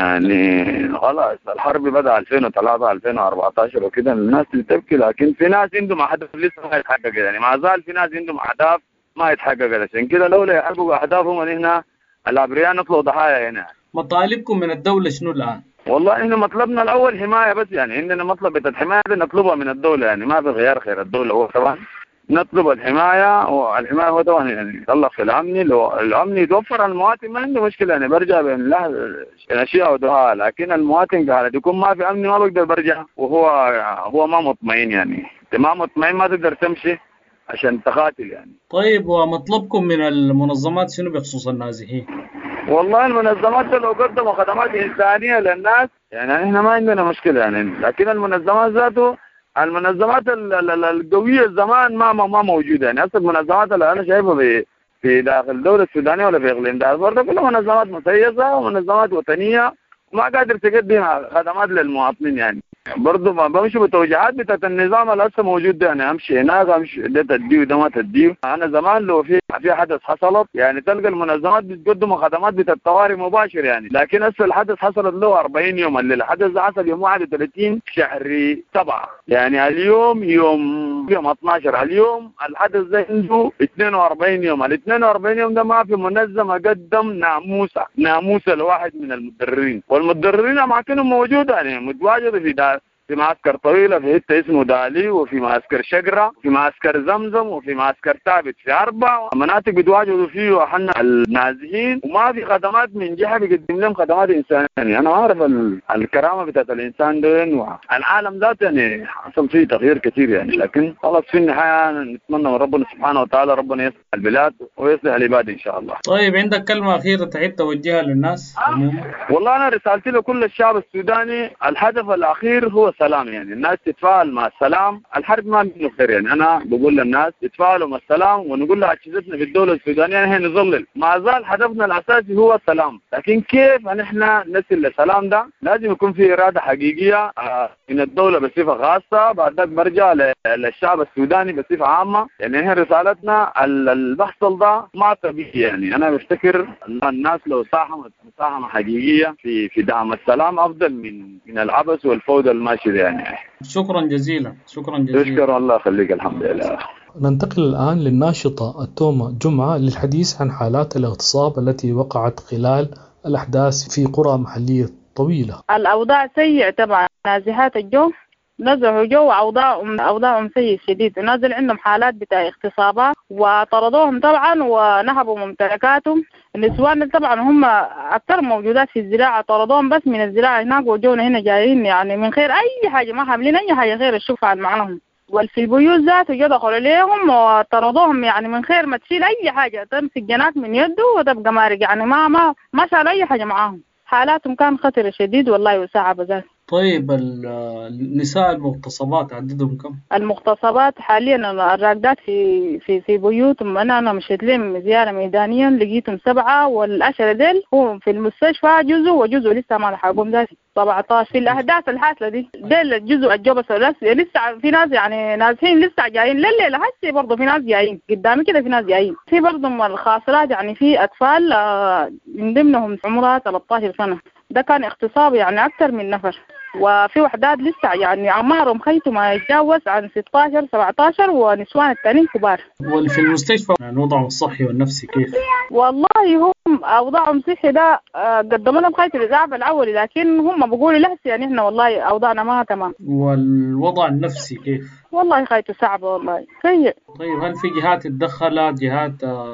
يعني. خلاص الحرب بدأ ألفين وثلاثة ألفين وأربعتاشر وكده، الناس بتبكي لكن في ناس عندهم أهداف لسه ما يتحقق يعني، ما زال في ناس عندهم أهداف ما يتحقق. عشان كده لولا يحققوا أهدافهم هنا الأبرياء نطلعوا ضحايا هنا. مطالبكم من الدولة شنو الآن؟ والله إحنا مطلبنا الأول حماية بس يعني، عندنا مطلب بتاع الحماية نطلبها من الدولة يعني، ما في غير خير الدولة هو طبعا نطلب الحماية. والحماية هو طبعا يعني يتطلق في الأمن، لو الأمن يتوفر المواطن ما عنده مشكلة يعني، برجع بين الله أشياء ودعاء. لكن المواطن قاعد يكون ما في أمن ما بقدر برجع، وهو هو ما مطمئن يعني، ما مطمئن ما تقدر تمشي عشان تقاتل يعني. طيب ومطلبكم من المنظمات شنو بخصوص النازحين؟ والله المنظمات لو قدموا خدمات إنسانية للناس يعني احنا ما عندنا مشكلة يعني، لكن المنظمات ذاته المنظمات القوية الزمان ما ما موجودة يعني. أصل المنظمات اللي أنا شايفها في في داخل الدولة السودانية ولا في إقليم دارفور ده كلها منظمات مسيسة ومنظمات وطنية وما قادر تقدم خدمات للمواطنين يعني. برضه ما بمشي بالتوجيهات بتاعت النظام اللي هسه موجود ده يعني، امشي هناك امشي ده تديه وده ما تديه. انا زمان لو في في حدث حصلت يعني تلقى المنظمات بتقدم خدمات بتاع الطوارئ مباشر يعني، لكن هسه الحدث حصلت له أربعين يوم، اللي الحدث ده حصل يوم واحد وثلاثين شهر سبعة يعني، اليوم يوم يوم اثناشر، اليوم الحدث ده عنده اثنين وأربعين يوم. ال اثنين وأربعين يوم ده ما في منظمه قدم ناموسه ناموسه لواحد من المتضررين، والمتضررين اماكنهم موجوده يعني، متواجده في دار في معسكر طويلة في حتة اسمه دالي، وفي معسكر شقرة، وفي معسكر زمزم، وفي معسكر ثابت، في أربع مناطق بيتواجدوا فيه احنا النازحين، وما في خدمات من جهة بيقدم لهم خدمات إنسانية يعني. أنا أعرف الكرامة بتاعت الإنسان دين والعالم ذات يعني حصل فيه تغيير كثير يعني، لكن خلاص في النهاية نتمنى من ربنا سبحانه وتعالى ربنا يصلح البلاد ويصلح العباد إن شاء الله. طيب عندك كلمة أخيرة تحب توجهها للناس؟ والله أنا رسالتي لكل الشعب السوداني الهدف الأخير هو السلام يعني، الناس تتفاعل مع السلام، الحرب ما منه خير يعني. أنا بقول للناس تتفاعلوا مع السلام، ونقول لها أجهزتنا في الدولة السودانية هي نظلل، ما زال هدفنا الأساسي هو السلام، لكن كيف نحن نصل للسلام ده؟ لازم يكون في إرادة حقيقية من الدولة بصفة خاصة، بعد ذلك برجع للشعب السوداني بصفة عامة يعني. هي رسالتنا البحث ده ما طبيعي يعني، أنا بفتكر الناس لو ساهمت مساهمة حقيقية في في دعم السلام أفضل من من العبث والفوضى الماشية يعني. شكرا جزيلا. شكرا جزيلا. شكرا الله يخليك. الحمد لله. ننتقل الآن للناشطة التومة جمعة للحديث عن حالات الاغتصاب التي وقعت خلال الأحداث في قرى محلية طويلة. الأوضاع سيئة طبعا، نازحات الجو نزحوا جو أوضاعهم أوضاعهم سيء شديد، نازل عندهم حالات بتاع اغتصابات وطردوهم طبعا ونهبوا ممتلكاتهم. النسوان طبعا هم أكثر موجودات في الزراعة، طردوهم بس من الزراعة هناك وجونا هنا جايين يعني من خير أي حاجة، ما حاملين أي حاجة غير الشوفة عن معناهم. وفي البيوت ذاته جو دخلوا عليهم وطردوهم، يعني من خير ما تشيل أي حاجة تمسك جنات من يده وتبقى مارق، يعني ما ما ما شال أي حاجة معاهم. حالاتهم كان خطر شديد والله وصعب ذات. طيب النساء المغتصبات عددهم كم؟ المغتصبات حاليا الراقدات في في في بيوتهم، انا انا مشيت لهم زياره ميدانيا لقيتهم سبعه، والعشره ديل هم في المستشفى جزء وجزء لسه ما لحقهم ذاتي سبعة عشر في الاحداث الحاصله دي. ديل الجزء الجبس لسه في ناس يعني نازحين لسه جايين لليله هسه، برضه في ناس جايين قدامي كده، في ناس جايين في برضه الخاصرات، يعني في اطفال من ضمنهم عمرها ثلاثة عشر سنه، ده كان اغتصاب يعني اكثر من نفر. وفي وحدات لسه يعني أعمارهم خيتوا ما يتجاوز عن ستة عشر سبعة عشر، ونسوان التانيين كبار. وفي المستشفى يعني وضعهم الصحي والنفسي كيف؟ والله هم أوضاعهم الصحي ده قدموا لهم خيط الإسعاف الأولي، لكن هم بيقولوا لهسه يعني إحنا والله أوضاعنا ما تمام. والوضع النفسي كيف؟ والله خيطه صعبة والله سيء. طيب هل في جهات تدخلت، جهات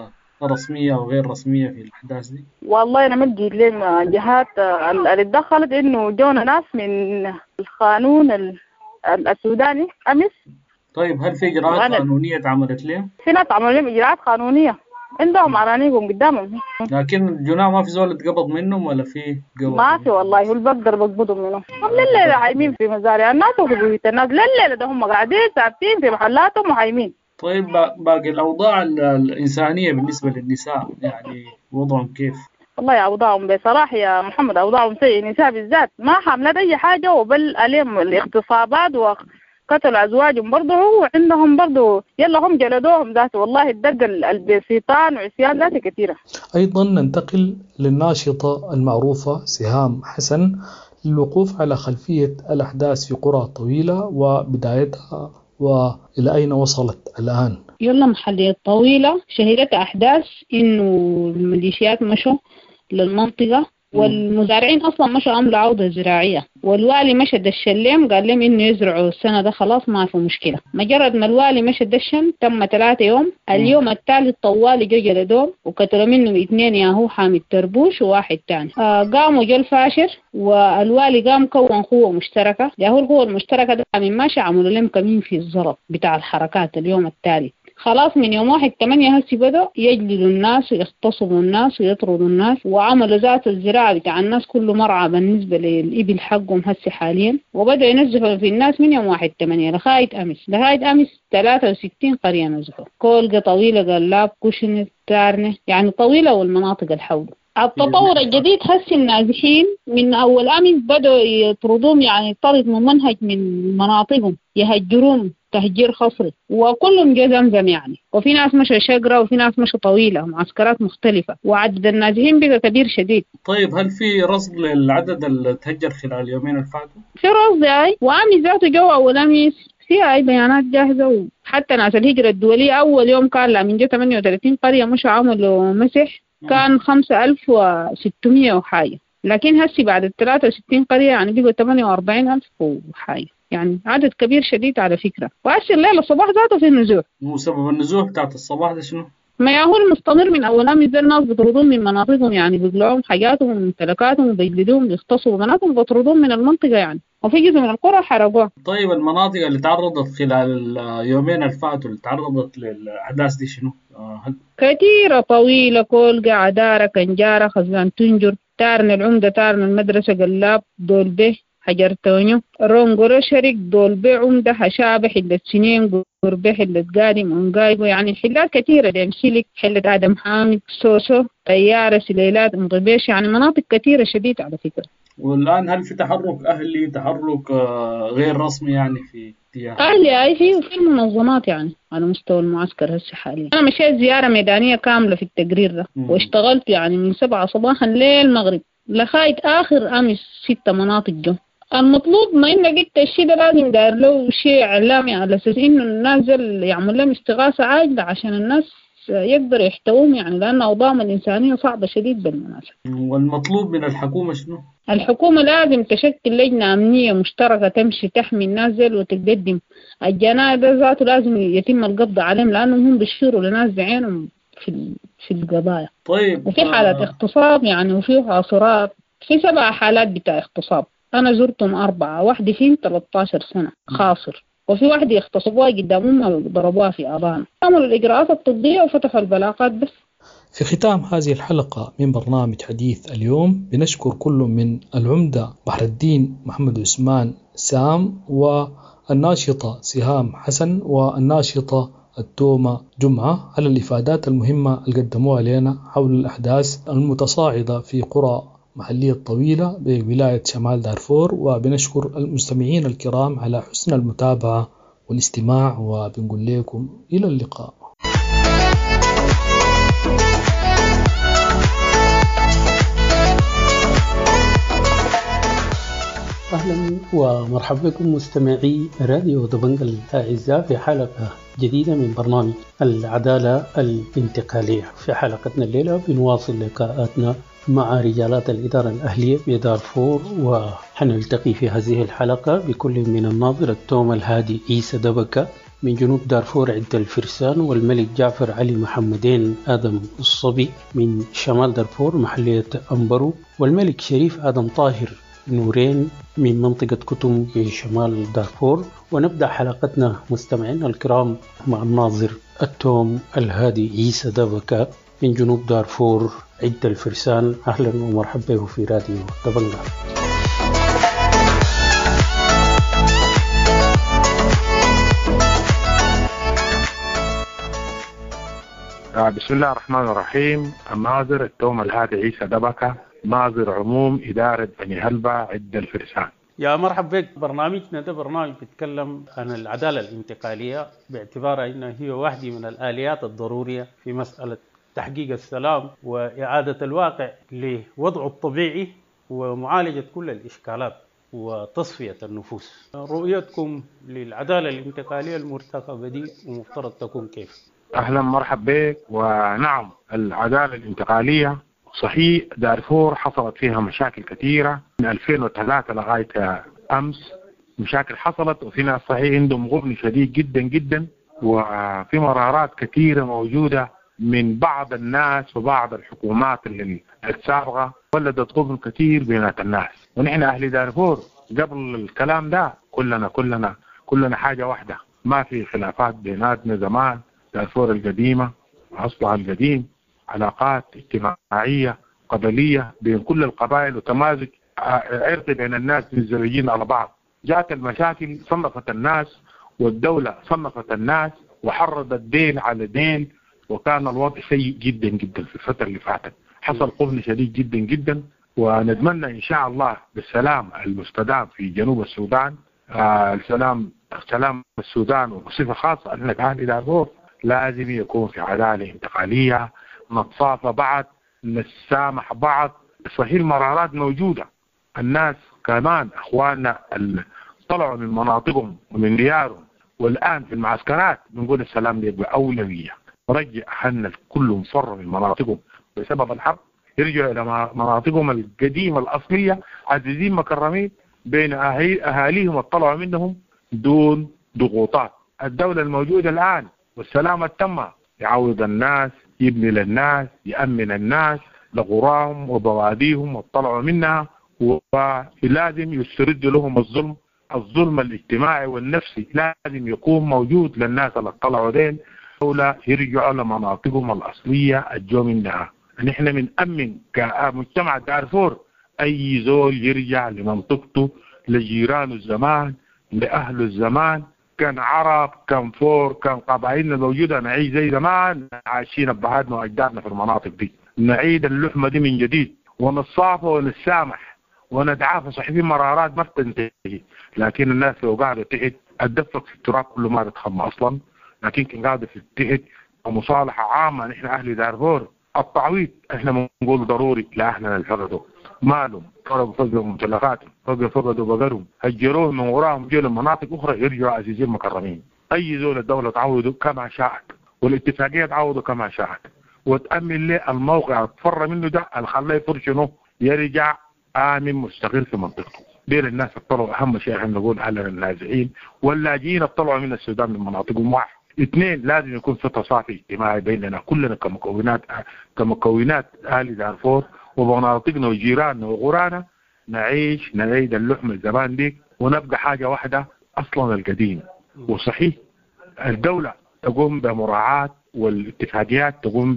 رسمية أو غير رسمية في الأحداث دي؟ والله أنا ما جيت لهم جهات اللي اتدخلت، إنه جونا ناس من القانون السوداني أمس. طيب هل في إجراءات قانونية تعملت لهم؟ في ناس عملوا لهم إجراءات قانونية، عندهم أرانيهم قدامهم. لكن الجناة ما في زول اتقبض منهم ولا في قبض؟ ما في والله، هو اللي بقدر بقبضهم منهم. هم لليلة عايمين في مزارع الناس وفي بيوت الناس، لليلة ده هم قاعدين ثابتين في محلاتهم وعايمين. طيب باقي الأوضاع الإنسانية بالنسبة للنساء يعني وضعهم كيف؟ والله أوضاعهم بصراحة يا محمد أوضاعهم سيء، النساء بالذات ما حاملات أي حاجة، وبل عليهم الاغتصابات وقتلوا أزواجهم برضه، وعندهم برضه يلا هم جلدوهم ذاته، والله الدق البسيطان وعصيان ذاته كثيرة. أيضا ننتقل للناشطة المعروفة سهام حسن للوقوف على خلفية الأحداث في قرى طويلة وبدايتها وإلى أين وصلت الآن. يلا محلية طويلة شهدت أحداث إنه الميليشيات مشوا للمنطقة، والمزارعين أصلا مشوا عملوا عودة زراعية، والوالي مشى دشلهم قال لهم إنه يزرعوا السنة ده خلاص ما في مشكلة. مجرد ما الوالي مشى دشن تم ثلاثة يوم، اليوم التالي الطوالي جو جلدوهم وقتلوا منهم اثنين، ياهو حامد تربوش وواحد تاني. آه قاموا جو الفاشر، والوالي قام كون قوة مشتركة، ياهو القوة المشتركة ده من ماشي عملوا لهم كمين في الزرط بتاع الحركات اليوم التالي. خلاص من يوم واحد ثمانية هسي بدأوا يجلدوا الناس ويغتصبوا الناس ويطردوا الناس، وعملوا ذات الزراعة بتاع الناس كله مرعى بالنسبة للإبل حقهم هسي حاليا، وبدأوا ينزحوا في الناس من يوم واحد ثمانية لغاية أمس. لغاية أمس ثلاثة وستين قرية نزحوا، كولقة طويلة قلاب كوشن تارنة، يعني طويلة والمناطق الحول. التطور الجديد هسي النازحين من أول أمس بدأوا يطردوهم، يعني طرد ممنهج من مناطقهم يهجرون تهجير خصري، وكلهم جو زمزم يعني، وفي ناس مشوا شقرة وفي ناس مشوا طويلة، معسكرات مختلفة، وعدد النازحين بقى كبير شديد. طيب هل في رصد للعدد اللي تهجر خلال اليومين اللي فاتوا؟ في رصد أي، وأمس ذاته جو أول أمس فيها أي بيانات جاهزة، وحتى ناس الهجرة الدولية أول يوم كان لا من جو ثمانية وثلاثين قرية مشوا عملوا مسح، كان خمسة ألف وستمية وحاجة، لكن هسي بعد الثلاثة وستين قرية يعني بقوا ثمانية وأربعين ألف وحاجة، يعني عدد كبير شديد على فكرة. وأشي الليلة الصباح ذاته في النزوح. وسبب النزوح بتاعت الصباح ده شنو؟ ما يهو المستمر من أول أمس ده، الناس بيطردون من مناطقهم، يعني بيقلعون حاجاتهم وممتلكاتهم وبيجلدوهم ويغتصبوا بناتهم وبيطردون من المنطقة يعني، وفي جزء من القرى حرقوها. طيب المناطق اللي تعرضت خلال اليومين اللي فاتوا اللي تعرضت للأحداث دي شنو؟ آه كثيرة طويلة، كولقة عدارة كنجارة خزان تنجر تارن العمدة تارن المدرسة قلاب دولبه حجر تونيو رونغورو شرق دولبه عمدة حشابة حلة سنين قربه حلة قادم انقايقو، يعني حلات كثيرة ديمشيلك حلة آدم حامد سوسو طيارة سليلات انقبيش، يعني مناطق كثيرة شديدة على فكرة. والآن هل في تحرك أهلي تحرك غير رسمي يعني في اتجاه أهلي أي في وفي المنظمات يعني على مستوى المعسكر هسه حاليا؟ أنا مشيت زيارة ميدانية كاملة في التقرير ده، م- واشتغلت يعني من سبعة صباحا ليل المغرب لغاية آخر أمس ستة مناطق جو. المطلوب ما إنك قلت الشيء ده لازم داير له شيء إعلامي على أساس إنه الناس يعمل لهم استغاثة عاجلة عشان الناس يقدر يحتوهم، يعني لأن أوضاعهم الإنسانية صعبة شديد بالمناسبة. والمطلوب من الحكومة شنو؟ الحكومة لازم تشكل لجنة أمنية مشتركة تمشي تحمي الناس ديل وتقدم الجناية ده ذاته، لازم يتم القبض عليهم لأنهم هم بيشيروا لناس بعينهم في في القضايا. طيب وفي حالات آه. اغتصاب يعني، وفي حاصرات، في سبع حالات بتاع اغتصاب أنا زرتهم أربعة، واحدة فيهم ثلاثة عشر سنة خاصر، وفي واحدة اغتصبوها قدامهم ضربوها في أذان. عملوا الإجراءات الطبية وفتحوا البلاغات بس. في ختام هذه الحلقة من برنامج حديث اليوم بنشكر كل من العمدة بحر الدين محمد عثمان سام والناشطة سهام حسن والناشطة التومة جمعة على الإفادات المهمة اللي قدموها لنا حول الأحداث المتصاعدة في قرى محلية طويلة بولاية شمال دارفور. وبنشكر المستمعين الكرام على حسن المتابعة والاستماع، وبنقول لكم إلى اللقاء. أهلا ومرحبا بكم مستمعي راديو دبنجة الأعزاء في حلقة جديدة من برنامج العدالة الانتقالية. في حلقتنا الليلة بنواصل لقاءاتنا مع رجالات الإدارة الأهلية بدارفور، وحنلتقي في هذه الحلقة بكل من الناظر التوم الهادي عيسى دبكة من جنوب دارفور عند الفرسان، والملك جعفر علي محمدين آدم الصبي من شمال دارفور محلية أمبرو، والملك شريف آدم طاهر نورين من منطقة كتم في شمال دارفور. ونبدأ حلقتنا مستمعينا الكرام مع الناظر التوم الهادي عيسى دبكة من جنوب دارفور عند الفرسان. أهلا ومرحبا به في راديو دبنجة. بسم الله الرحمن الرحيم. الناظر التوم الهادي عيسى دبكة، ناظر عموم إدارة بني هلبة عند الفرسان. يا مرحبا بك. برنامجنا ده برنامج بيتكلم عن العدالة الانتقالية باعتبارها أنها هي واحدة من الآليات الضرورية في مسألة تحقيق السلام وإعادة الواقع لوضعه الطبيعي ومعالجة كل الإشكالات وتصفية النفوس. رؤيتكم للعدالة الانتقالية المرتقبة دي ومفترض تكون كيف؟ أهلا مرحبا بك. ونعم، العدالة الانتقالية صحيح دارفور حصلت فيها مشاكل كثيرة من ألفين وثلاثة لغاية أمس. مشاكل حصلت وفي ناس صحيح عندهم غبن شديد جدا جدا، وفي مرارات كثيرة موجودة من بعض الناس وبعض الحكومات السابقة ولدت غبن كثير بينات الناس. ونحن أهل دارفور قبل الكلام ده كلنا كلنا كلنا حاجة واحدة، ما في خلافات بيناتنا. زمان دارفور القديمة أصلها القديم علاقات اجتماعية قبلية بين كل القبائل وتمازج عرقي بين الناس متزوجين على بعض. جاءت المشاكل صنفت الناس والدولة صنفت الناس وحرضت دين على دين، وكان الوضع سيء جدا جدا في الفترة اللي فاتت. حصل قبل شديد جدا جدا، ونتمنى إن شاء الله بالسلام المستدام في جنوب السودان. آه السلام سلام السودان وبصفة خاصة أنك أهل دارفور لازم يكون في عدالة انتقالية، نتصافى بعض، نسامح بعض. صحيح المرارات موجودة، الناس كمان أخواننا طلعوا من مناطقهم ومن ديارهم والآن في المعسكرات بنقول السلام يبقى أولوية. رجع أهلنا كلهم فروا من مناطقهم بسبب الحرب، يرجعوا إلى مناطقهم القديمة الأصلية عزيزين مكرمين بين أهاليهم اطلعوا منهم دون ضغوطات. الدولة الموجودة الآن والسلامة التامة يعوض الناس، يبني للناس، يأمن الناس لغراهم وبواديهم واطلعوا منها، ولازم يسترد لهم الظلم الظلم الاجتماعي والنفسي لازم يكون موجود للناس اللي اطلعوا دين. دولة يرجعوا لمناطقهم الأصلية الجو منها. نحن من أمن كمجتمع دارفور أي زول يرجع لمنطقته، لجيرانه الزمان، لأهله الزمان، كان عرب كان فور كان قبائلنا موجودة، نعيش زي زمان عايشين أبهاتنا وأجدادنا في المناطق دي. نعيد اللحمة دي من جديد ونتصافى ونسامح ونتعافى. صحيح في مرارات ما بتنتهي، لكن الناس لو قاعدة تحت الدفق في التراب كله ما بتخمى أصلا، لكن كان قاعدة في تحت ومصالحة عامة. نحن أهل دارفور التعويض احنا بنقول ضروري لأهلنا اللي فقدوا مالهم، فرقوا فقدوا ممتلكاتهم، فقدوا فقدوا بقرهم، هجروهم من وراهم جيلوا مناطق أخرى يرجعوا عزيزين مكرمين. أي زول الدولة تعوضوا كما شاءت والاتفاقية تعوضوا كما شاءت وتأمن له الموقع تفر منه ده الخلاه يفرشنه يرجع آمن مستقر في منطقته. دير الناس اطلعوا أهم شيء احنا نقول أهلا النازعين واللاجئين اطلعوا من السودان من مناطقهم. واحد اثنين لازم يكون في تصافي اجتماعي بيننا كلنا كمكونات كمكونات أهل دارفور ومناطقنا وجيراننا وغرانا، نعيش نعيد اللحمة الزمان ديك ونبقى حاجة واحدة أصلا القديم. وصحيح الدولة تقوم بمراعاة والاتفاقيات تقوم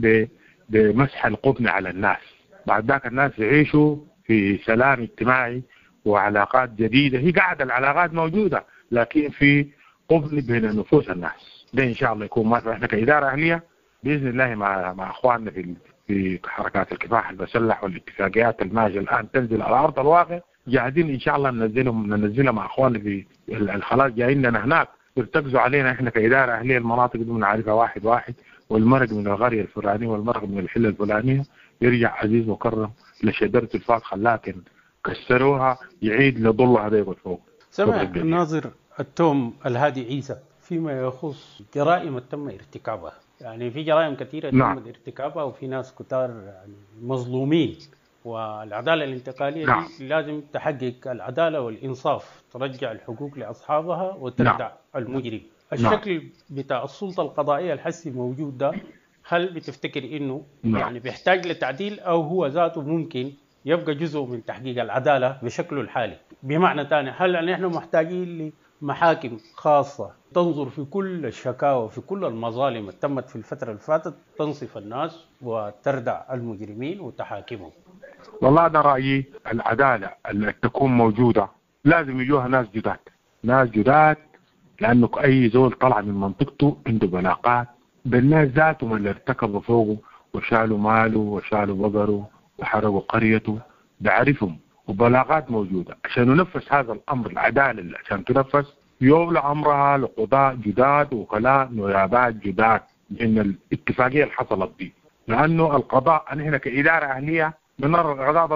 بمسح القبن على الناس، بعد ذاك الناس يعيشوا في سلام اجتماعي وعلاقات جديدة. هي قاعدة العلاقات موجودة لكن في قبن بين نفوس الناس. ده إن شاء الله يكون ما احنا كإدارة أهلية بإذن الله مع مع أخواننا في في حركات الكفاح المسلح والاتفاقيات الماجة الآن تنزل على أرض الواقع، جاهزين إن شاء الله ننزلهم ننزلها مع أخواننا في الخلاص جايين لنا هناك يرتكزوا علينا إحنا كإدارة أهلية. المناطق دي بنعرفها واحد واحد، والمرق من القرية الفلانية والمرق من الحلة الفلانية يرجع عزيز مكرم لشجرة الفات خلاكن كسروها يعيد لظلها دايما فوق. سمع الناظر التوم الهادي عيسى فيما يخص جرائم تم ارتكابها، يعني في جرائم كثيرة نعم. تم ارتكابها وفي ناس كتار يعني مظلومين، والعدالة الانتقالية نعم. دي لازم تحقق العدالة والإنصاف، ترجع الحقوق لأصحابها وتردع نعم. المجرم. الشكل نعم. بتاع السلطة القضائية الحسي موجود ده، هل بتفتكر إنه نعم. يعني بيحتاج لتعديل أو هو ذاته ممكن يبقى جزء من تحقيق العدالة بشكله الحالي؟ بمعنى ثاني، هل نحن محتاجين لمحاكم خاصة تنظر في كل الشكاوى في كل المظالم اللي تمت في الفترة اللي فاتت، تنصف الناس وتردع المجرمين وتحاكمهم؟ والله أنا رأيي العدالة اللي تكون موجودة لازم يجوها ناس جداد، ناس جداد، لأنه أي زول طلع من منطقته عنده بلاقات بالناس ذاتهم اللي ارتكبوا فوقه وشالوا ماله وشالوا بقره وحرقوا قريته، بعرفهم وبلاغات موجودة عشان ننفذ هذا الأمر. العدالة اللي عشان تنفذ يولى أمرها لقضاء جداد وكلاء نيابات جداد من الاتفاقية اللي حصلت دي، لأنه القضاء أنا هنا كإدارة أهلية بنرى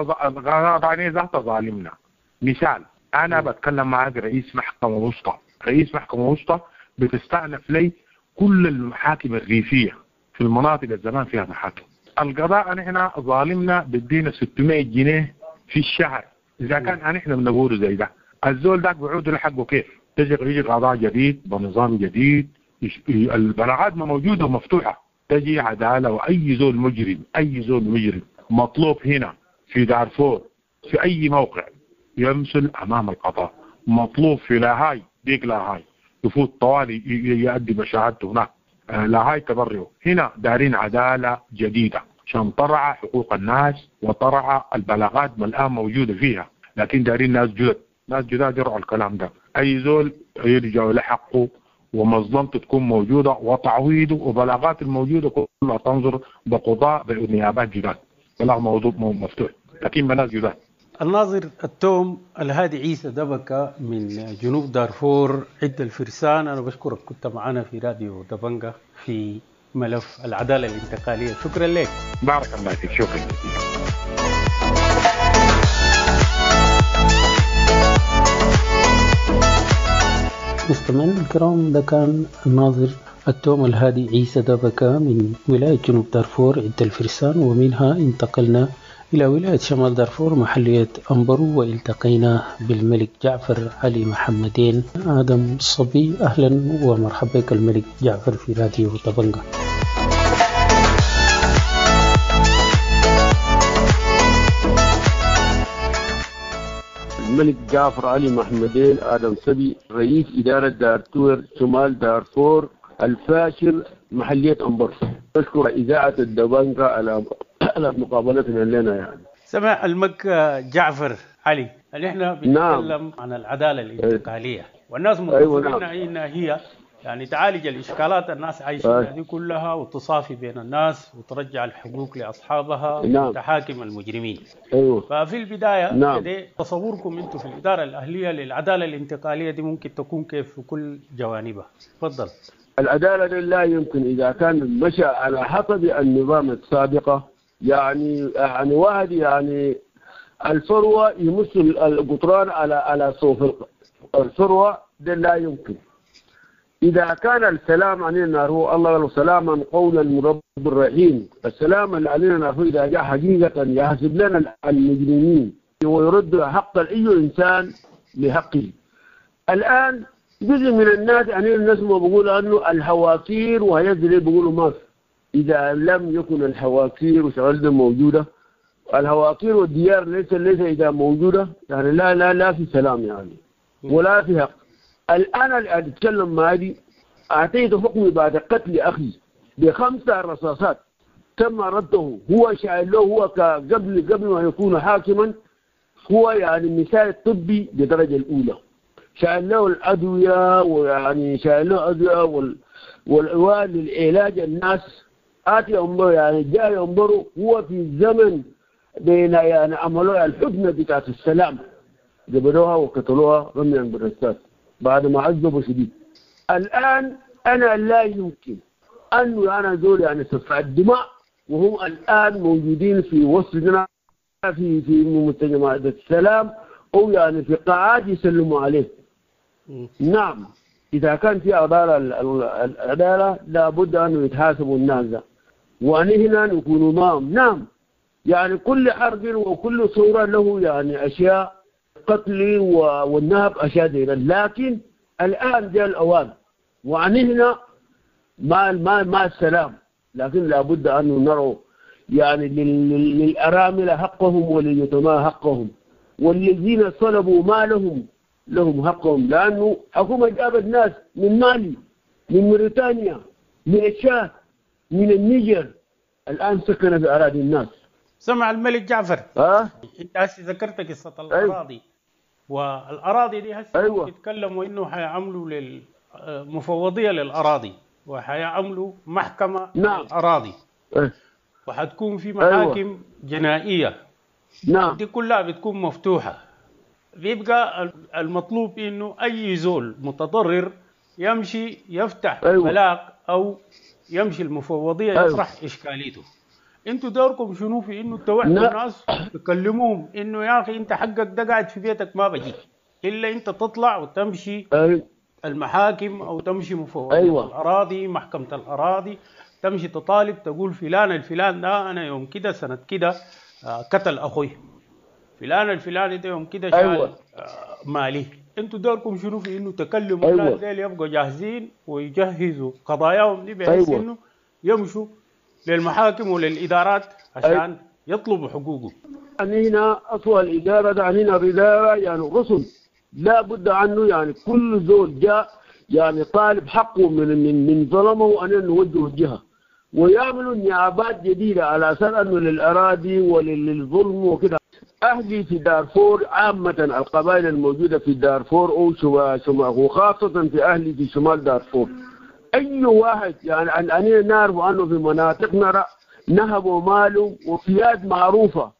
القضاء عني ذاته ظالمنا. مثال أنا بتكلم معك رئيس محكمة وسطى، رئيس محكمة وسطى بتستأنف لي كل المحاكم الريفية في المناطق الزمان فيها محاكم. القضاء أنا هنا ظالمنا بدينا ستمائة جنيه في الشهر، إذا كان أنا إحنا بنقوله زي ده الزول داك بيعود لحقه كيف؟ تجي يجي قضاء جديد بنظام جديد، البلاغات ما موجودة ومفتوحة، تجي عدالة. وأي زول مجرم أي زول مجرم مطلوب هنا في دارفور في أي موقع يمثل أمام القضاء، مطلوب في لاهاي ديك لاهاي يفوت طوالي يؤدي بشهادته هناك لاهاي تبرئه. هنا دارين عدالة جديدة عشان طرع حقوق الناس وطرع البلاغات ما الآن موجودة فيها، لكن دارين ناس جدد، ناس جداد يرعوا الكلام ده. أي زول يرجعوا لحقه ومظلمته تكون موجودة وتعويضه وبلاغات الموجودة كلها تنظر بقضاء بنيابات جداد. بلاغ موضوع مفتوح لكن بناس جداد. الناظر التوم الهادي عيسى دبكة من جنوب دارفور عد الفرسان، أنا بشكرك كنت معنا في راديو دبنجة في ملف العدالة الانتقالية. شكرا لك. بارك الله فيك. شكرا جزيلا. مستمعينا الكرام، ده كان الناظر التوم الهادي عيسى دبكة من ولاية جنوب دارفور عد الفرسان، ومنها انتقلنا إلى ولاية شمال دارفور محلية أمبرو والتقينا بالملك جعفر علي محمدين آدم الصبي. أهلا ومرحبا بك الملك جعفر في راديو دبنجة. الملك جعفر علي محمدين آدم صبي رئيس إدارة دارتور شمال دارفور الفاشل محلية أمبرو. أشكر إذاعة الدبنجة على على مقابلتنا لنا. يعني سمع الملك جعفر علي اللي احنا بنتكلم نعم. عن العدالة الانتقالية، والناس متفقين أيوة نعم. إنها هي يعني تعالج الإشكالات الناس عايشينها دي كلها وتصافي بين الناس وترجع الحقوق لأصحابها نعم. وتحاكم المجرمين. أيوة. ففي البداية نعم. تصوركم أنتم في الإدارة الأهلية للعدالة الانتقالية دي ممكن تكون كيف في كل جوانبها؟ تفضل. العدالة لا يمكن إذا كان مشى على حسب النظام السابقة، يعني يعني واحد يعني الثروة يمس القطران على على صوف الثروة، ده لا يمكن. إذا كان السلام علينا هو الله قال سلاما قولا من رب الرحيم، السلام اللي علينا هو إذا جاء حقيقة يحسب لنا المجرمين ويرد حق أي إنسان لحقه. الآن جزء من الناس يعني الناس ما بيقولوا أنه الحواكير وهيزل بيقولوا ما في. إذا لم يكن الحواكير وشغلنا موجودة، الحواكير والديار ليس ليس إذا موجودة يعني لا لا لا في سلام يعني ولا في حق. الآن اللي أتكلم معي أعطيته حكمي بعد قتل أخي بخمسة رصاصات تم رده. هو شايل له هو قبل قبل ما يكون حاكما هو يعني مثال طبي بالدرجة الأولى، شايل له الأدوية ويعني شايل له أدوية وال والأدوية للعلاج الناس آتي أمبر يعني جاي أمبره هو في زمن بين يعني عملوا الحقنة بتاعت السلام جبروها وقتلوها رميا بالرصاص بعد ما عذبوا شديد. الآن أنا لا يمكن أنه أنا دول يعني سفاح الدماء وهم الآن موجودين في وسطنا في في مجتمعات السلام أو يعني في قاعات يسلموا عليه. نعم إذا كان في عدالة العدالة لابد أن يتحاسبوا الناس ده وأن هنا نكونوا معهم. نعم يعني كل حرب وكل صورة له يعني أشياء قتل والنهب أشياء دينا، لكن الآن جاء الأوان وأن هنا مع مع مع السلام، لكن لابد أن نروا يعني للأرامل حقهم ولليتامى حقهم والذين طلبوا مالهم لهم حقهم، لأنه حكومة جابت ناس من مالي من موريتانيا من الشام من النيجر الآن سكن في أراضي الناس. سمع الملك جعفر أه؟ أنت هسه ذكرت قصة الأراضي. أيوة. والأراضي دي هسه أيوة. بيتكلموا إنه حيعملوا للمفوضية للأراضي وحيعملوا محكمة نعم. الأراضي أه. وحتكون في محاكم أيوة. جنائية. نعم. دي كلها بتكون مفتوحة. بيبقى المطلوب إنه أي زول متضرر يمشي يفتح أيوة. بلاغ أو يمشي المفوضية أيوة. يطرح إشكاليته. انتوا دوركم شنو في انه توعدوا الناس تكلموهم انه يا اخي انت حقك ده قاعد في بيتك ما بجي الا انت تطلع وتمشي أيوة. المحاكم او تمشي مفوضية أيوة. الاراضي محكمة الاراضي تمشي تطالب تقول فلان الفلان ده انا يوم كده سنة كده قتل اخوي فلان الفلاني ده يوم كده شال أيوة. مالي. انتوا دوركم شنو في انه تكلموا الناس أيوة. ديل يبقوا جاهزين ويجهزوا قضاياهم دي بحيث أيوة. انه يمشوا للمحاكم وللإدارات عشان أيوة. يطلبوا حقوقه. عنينا أصوى الإدارة ده عنينا الإدارة يعني رسل لا بد عنه يعني كل زول جاء يعني طالب حقه من من من ظلمه أن نوجه الجهة ويعملوا نيابات جديدة على أساس أنه للأراضي وللظلم وكده. أهلي في دارفور عامة القبائل الموجودة في دارفور أو شمال وخاصة في أهلي في شمال دارفور أي واحد يعني أننا نعرف أنه في مناطقنا نهبوا ماله وفئات معروفة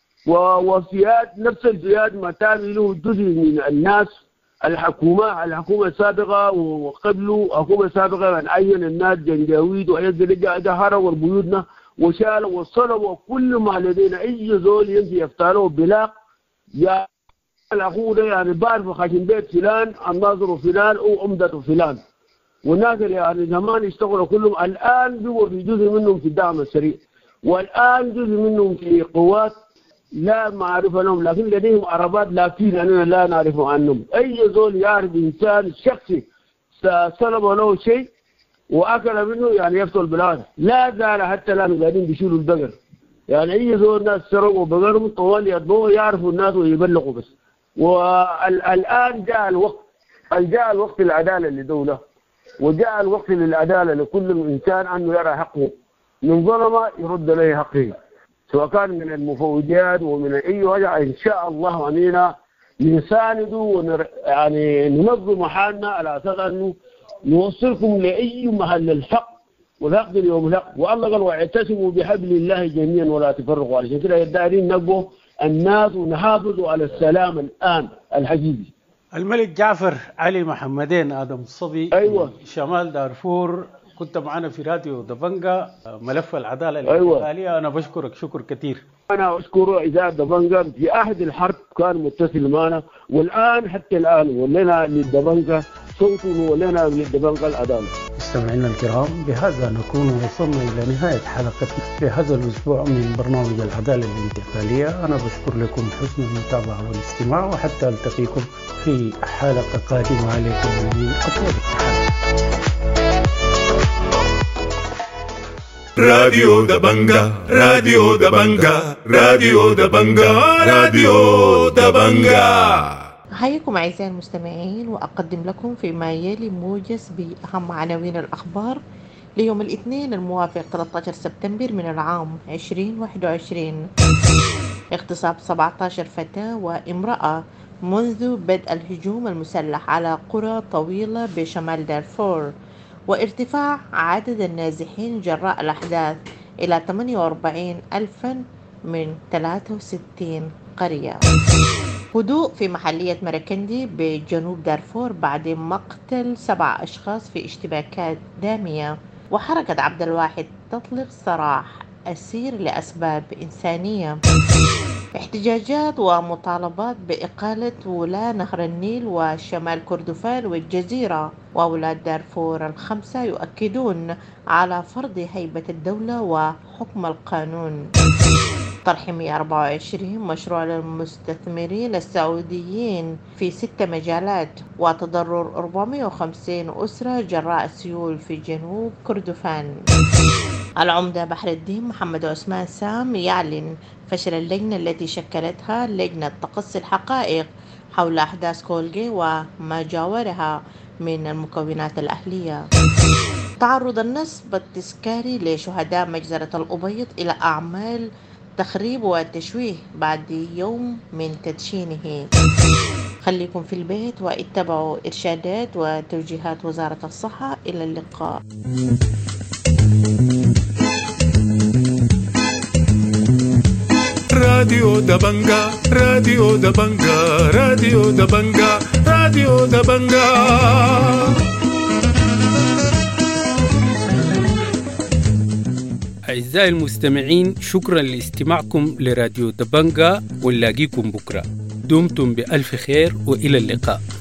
وفئات نفس الفئات ما تعمله جزء من الناس الحكومة الحكومة السابقة وقبله الحكومة السابقة من عين الناس جنجاويد وعيد رجع هروا بيوتنا وشالوا وصلوا وكل ما لدينا أي زول يمشي يفتالوا بلاق يا الأخوة ده يعني بعرف خاشن بيت فلان الناظر فلان أو عمدة فلان والناس يعني زمان يشتغلوا كلهم الآن بيبقوا في جزء منهم في الدعم السريع والآن جزء منهم في قوات لا معرفة لهم لكن لديهم عربات لكن أننا لا نعرف عنهم. أي زول يعرف إنسان شخصي سلب له شيء وأكل منه يعني يفتح البلاد لا زال حتى الآن قاعدين بيشيلوا البقر يعني أي زول ناس سرقوا بقرهم طوال يطبقوا يعرفوا الناس ويبلغوا بس. والآن جاء الوقت جاء الوقت العدالة لدولة وجاء الوقت للعدالة لكل إنسان أنه يرى حقه من ظلم يرد له حقه سواء كان من المفوضيات ومن أي وجه. إن شاء الله علينا نسانده ونر... يعني ننظم حالنا على أساس أنه نوصلكم لأي محل الحق والحق اليوم الحق والله قال واعتصموا بحبل الله جميعا ولا تفرقوا عليه. كده يدارين نبوا الناس ونحافظوا على السلام الآن الحقيقي. الملك جعفر علي محمدين آدم الصبي أيوة. شمال دارفور كنت معنا في راديو دبنجا ملف العدالة الانتقالية. أيوة. أنا بشكرك شكر كثير. أنا أشكر إذاعة دبنجا في عهد الحرب كان متصل معنا والآن حتى الآن ولنا للدبنجا صوت ولنا للدبنجا العدالة. مستمعينا الكرام بهذا نكون وصلنا إلى نهاية حلقتنا في هذا الأسبوع من برنامج العدالة الانتقالية. أنا بشكر لكم حسن المتابعة والاستماع وحتى ألتقيكم في حلقة قادمة عليكم من أطيب التحيات. راديو دبنجا راديو دبنجا راديو دبنجا راديو دبنجا أحييكم أعزائي المستمعين وأقدم لكم فيما يلي موجز بأهم عناوين الأخبار ليوم الاثنين الموافق ثلاثة عشر سبتمبر من العام عشرين واحد وعشرين. اغتصاب سبعة عشر فتاة وامرأة منذ بدء الهجوم المسلح على قرى طويلة بشمال دارفور، وارتفاع عدد النازحين جراء الأحداث إلى ثمانية وأربعين ألفا من ثلاثة وستين قرية. هدوء في محلية مركندي بجنوب دارفور بعد مقتل سبع أشخاص في اشتباكات دامية. وحركة عبد الواحد تطلق سراح أسير لأسباب إنسانية. احتجاجات ومطالبات بإقالة ولاة نهر النيل وشمال كردفان والجزيرة، وولاة دارفور الخمسة يؤكدون على فرض هيبة الدولة وحكم القانون. طرح مئة وأربعة وعشرين مشروع للمستثمرين السعوديين في ست مجالات، وتضرر أربعمئة وخمسين أسرة جراء سيول في جنوب كردفان. العمدة بحر الدين محمد عثمان سام يعلن فشل اللجنة التي شكلتها لجنة تقصي الحقائق حول أحداث كولغي وما جاورها من المكونات الأهلية. تعرض النصب التذكاري لشهداء مجزرة الأبيض إلى أعمال تخريب وتشويه بعد يوم من تدشينه. خليكم في البيت واتبعوا إرشادات وتوجيهات وزارة الصحة. إلى اللقاء. راديو دبنجا راديو دبنجا راديو دبنجا راديو دبنجا. أعزائي المستمعين، شكرا لاستماعكم لراديو دبنجا، ونلاقيكم بكرة. دمتم بألف خير وإلى اللقاء.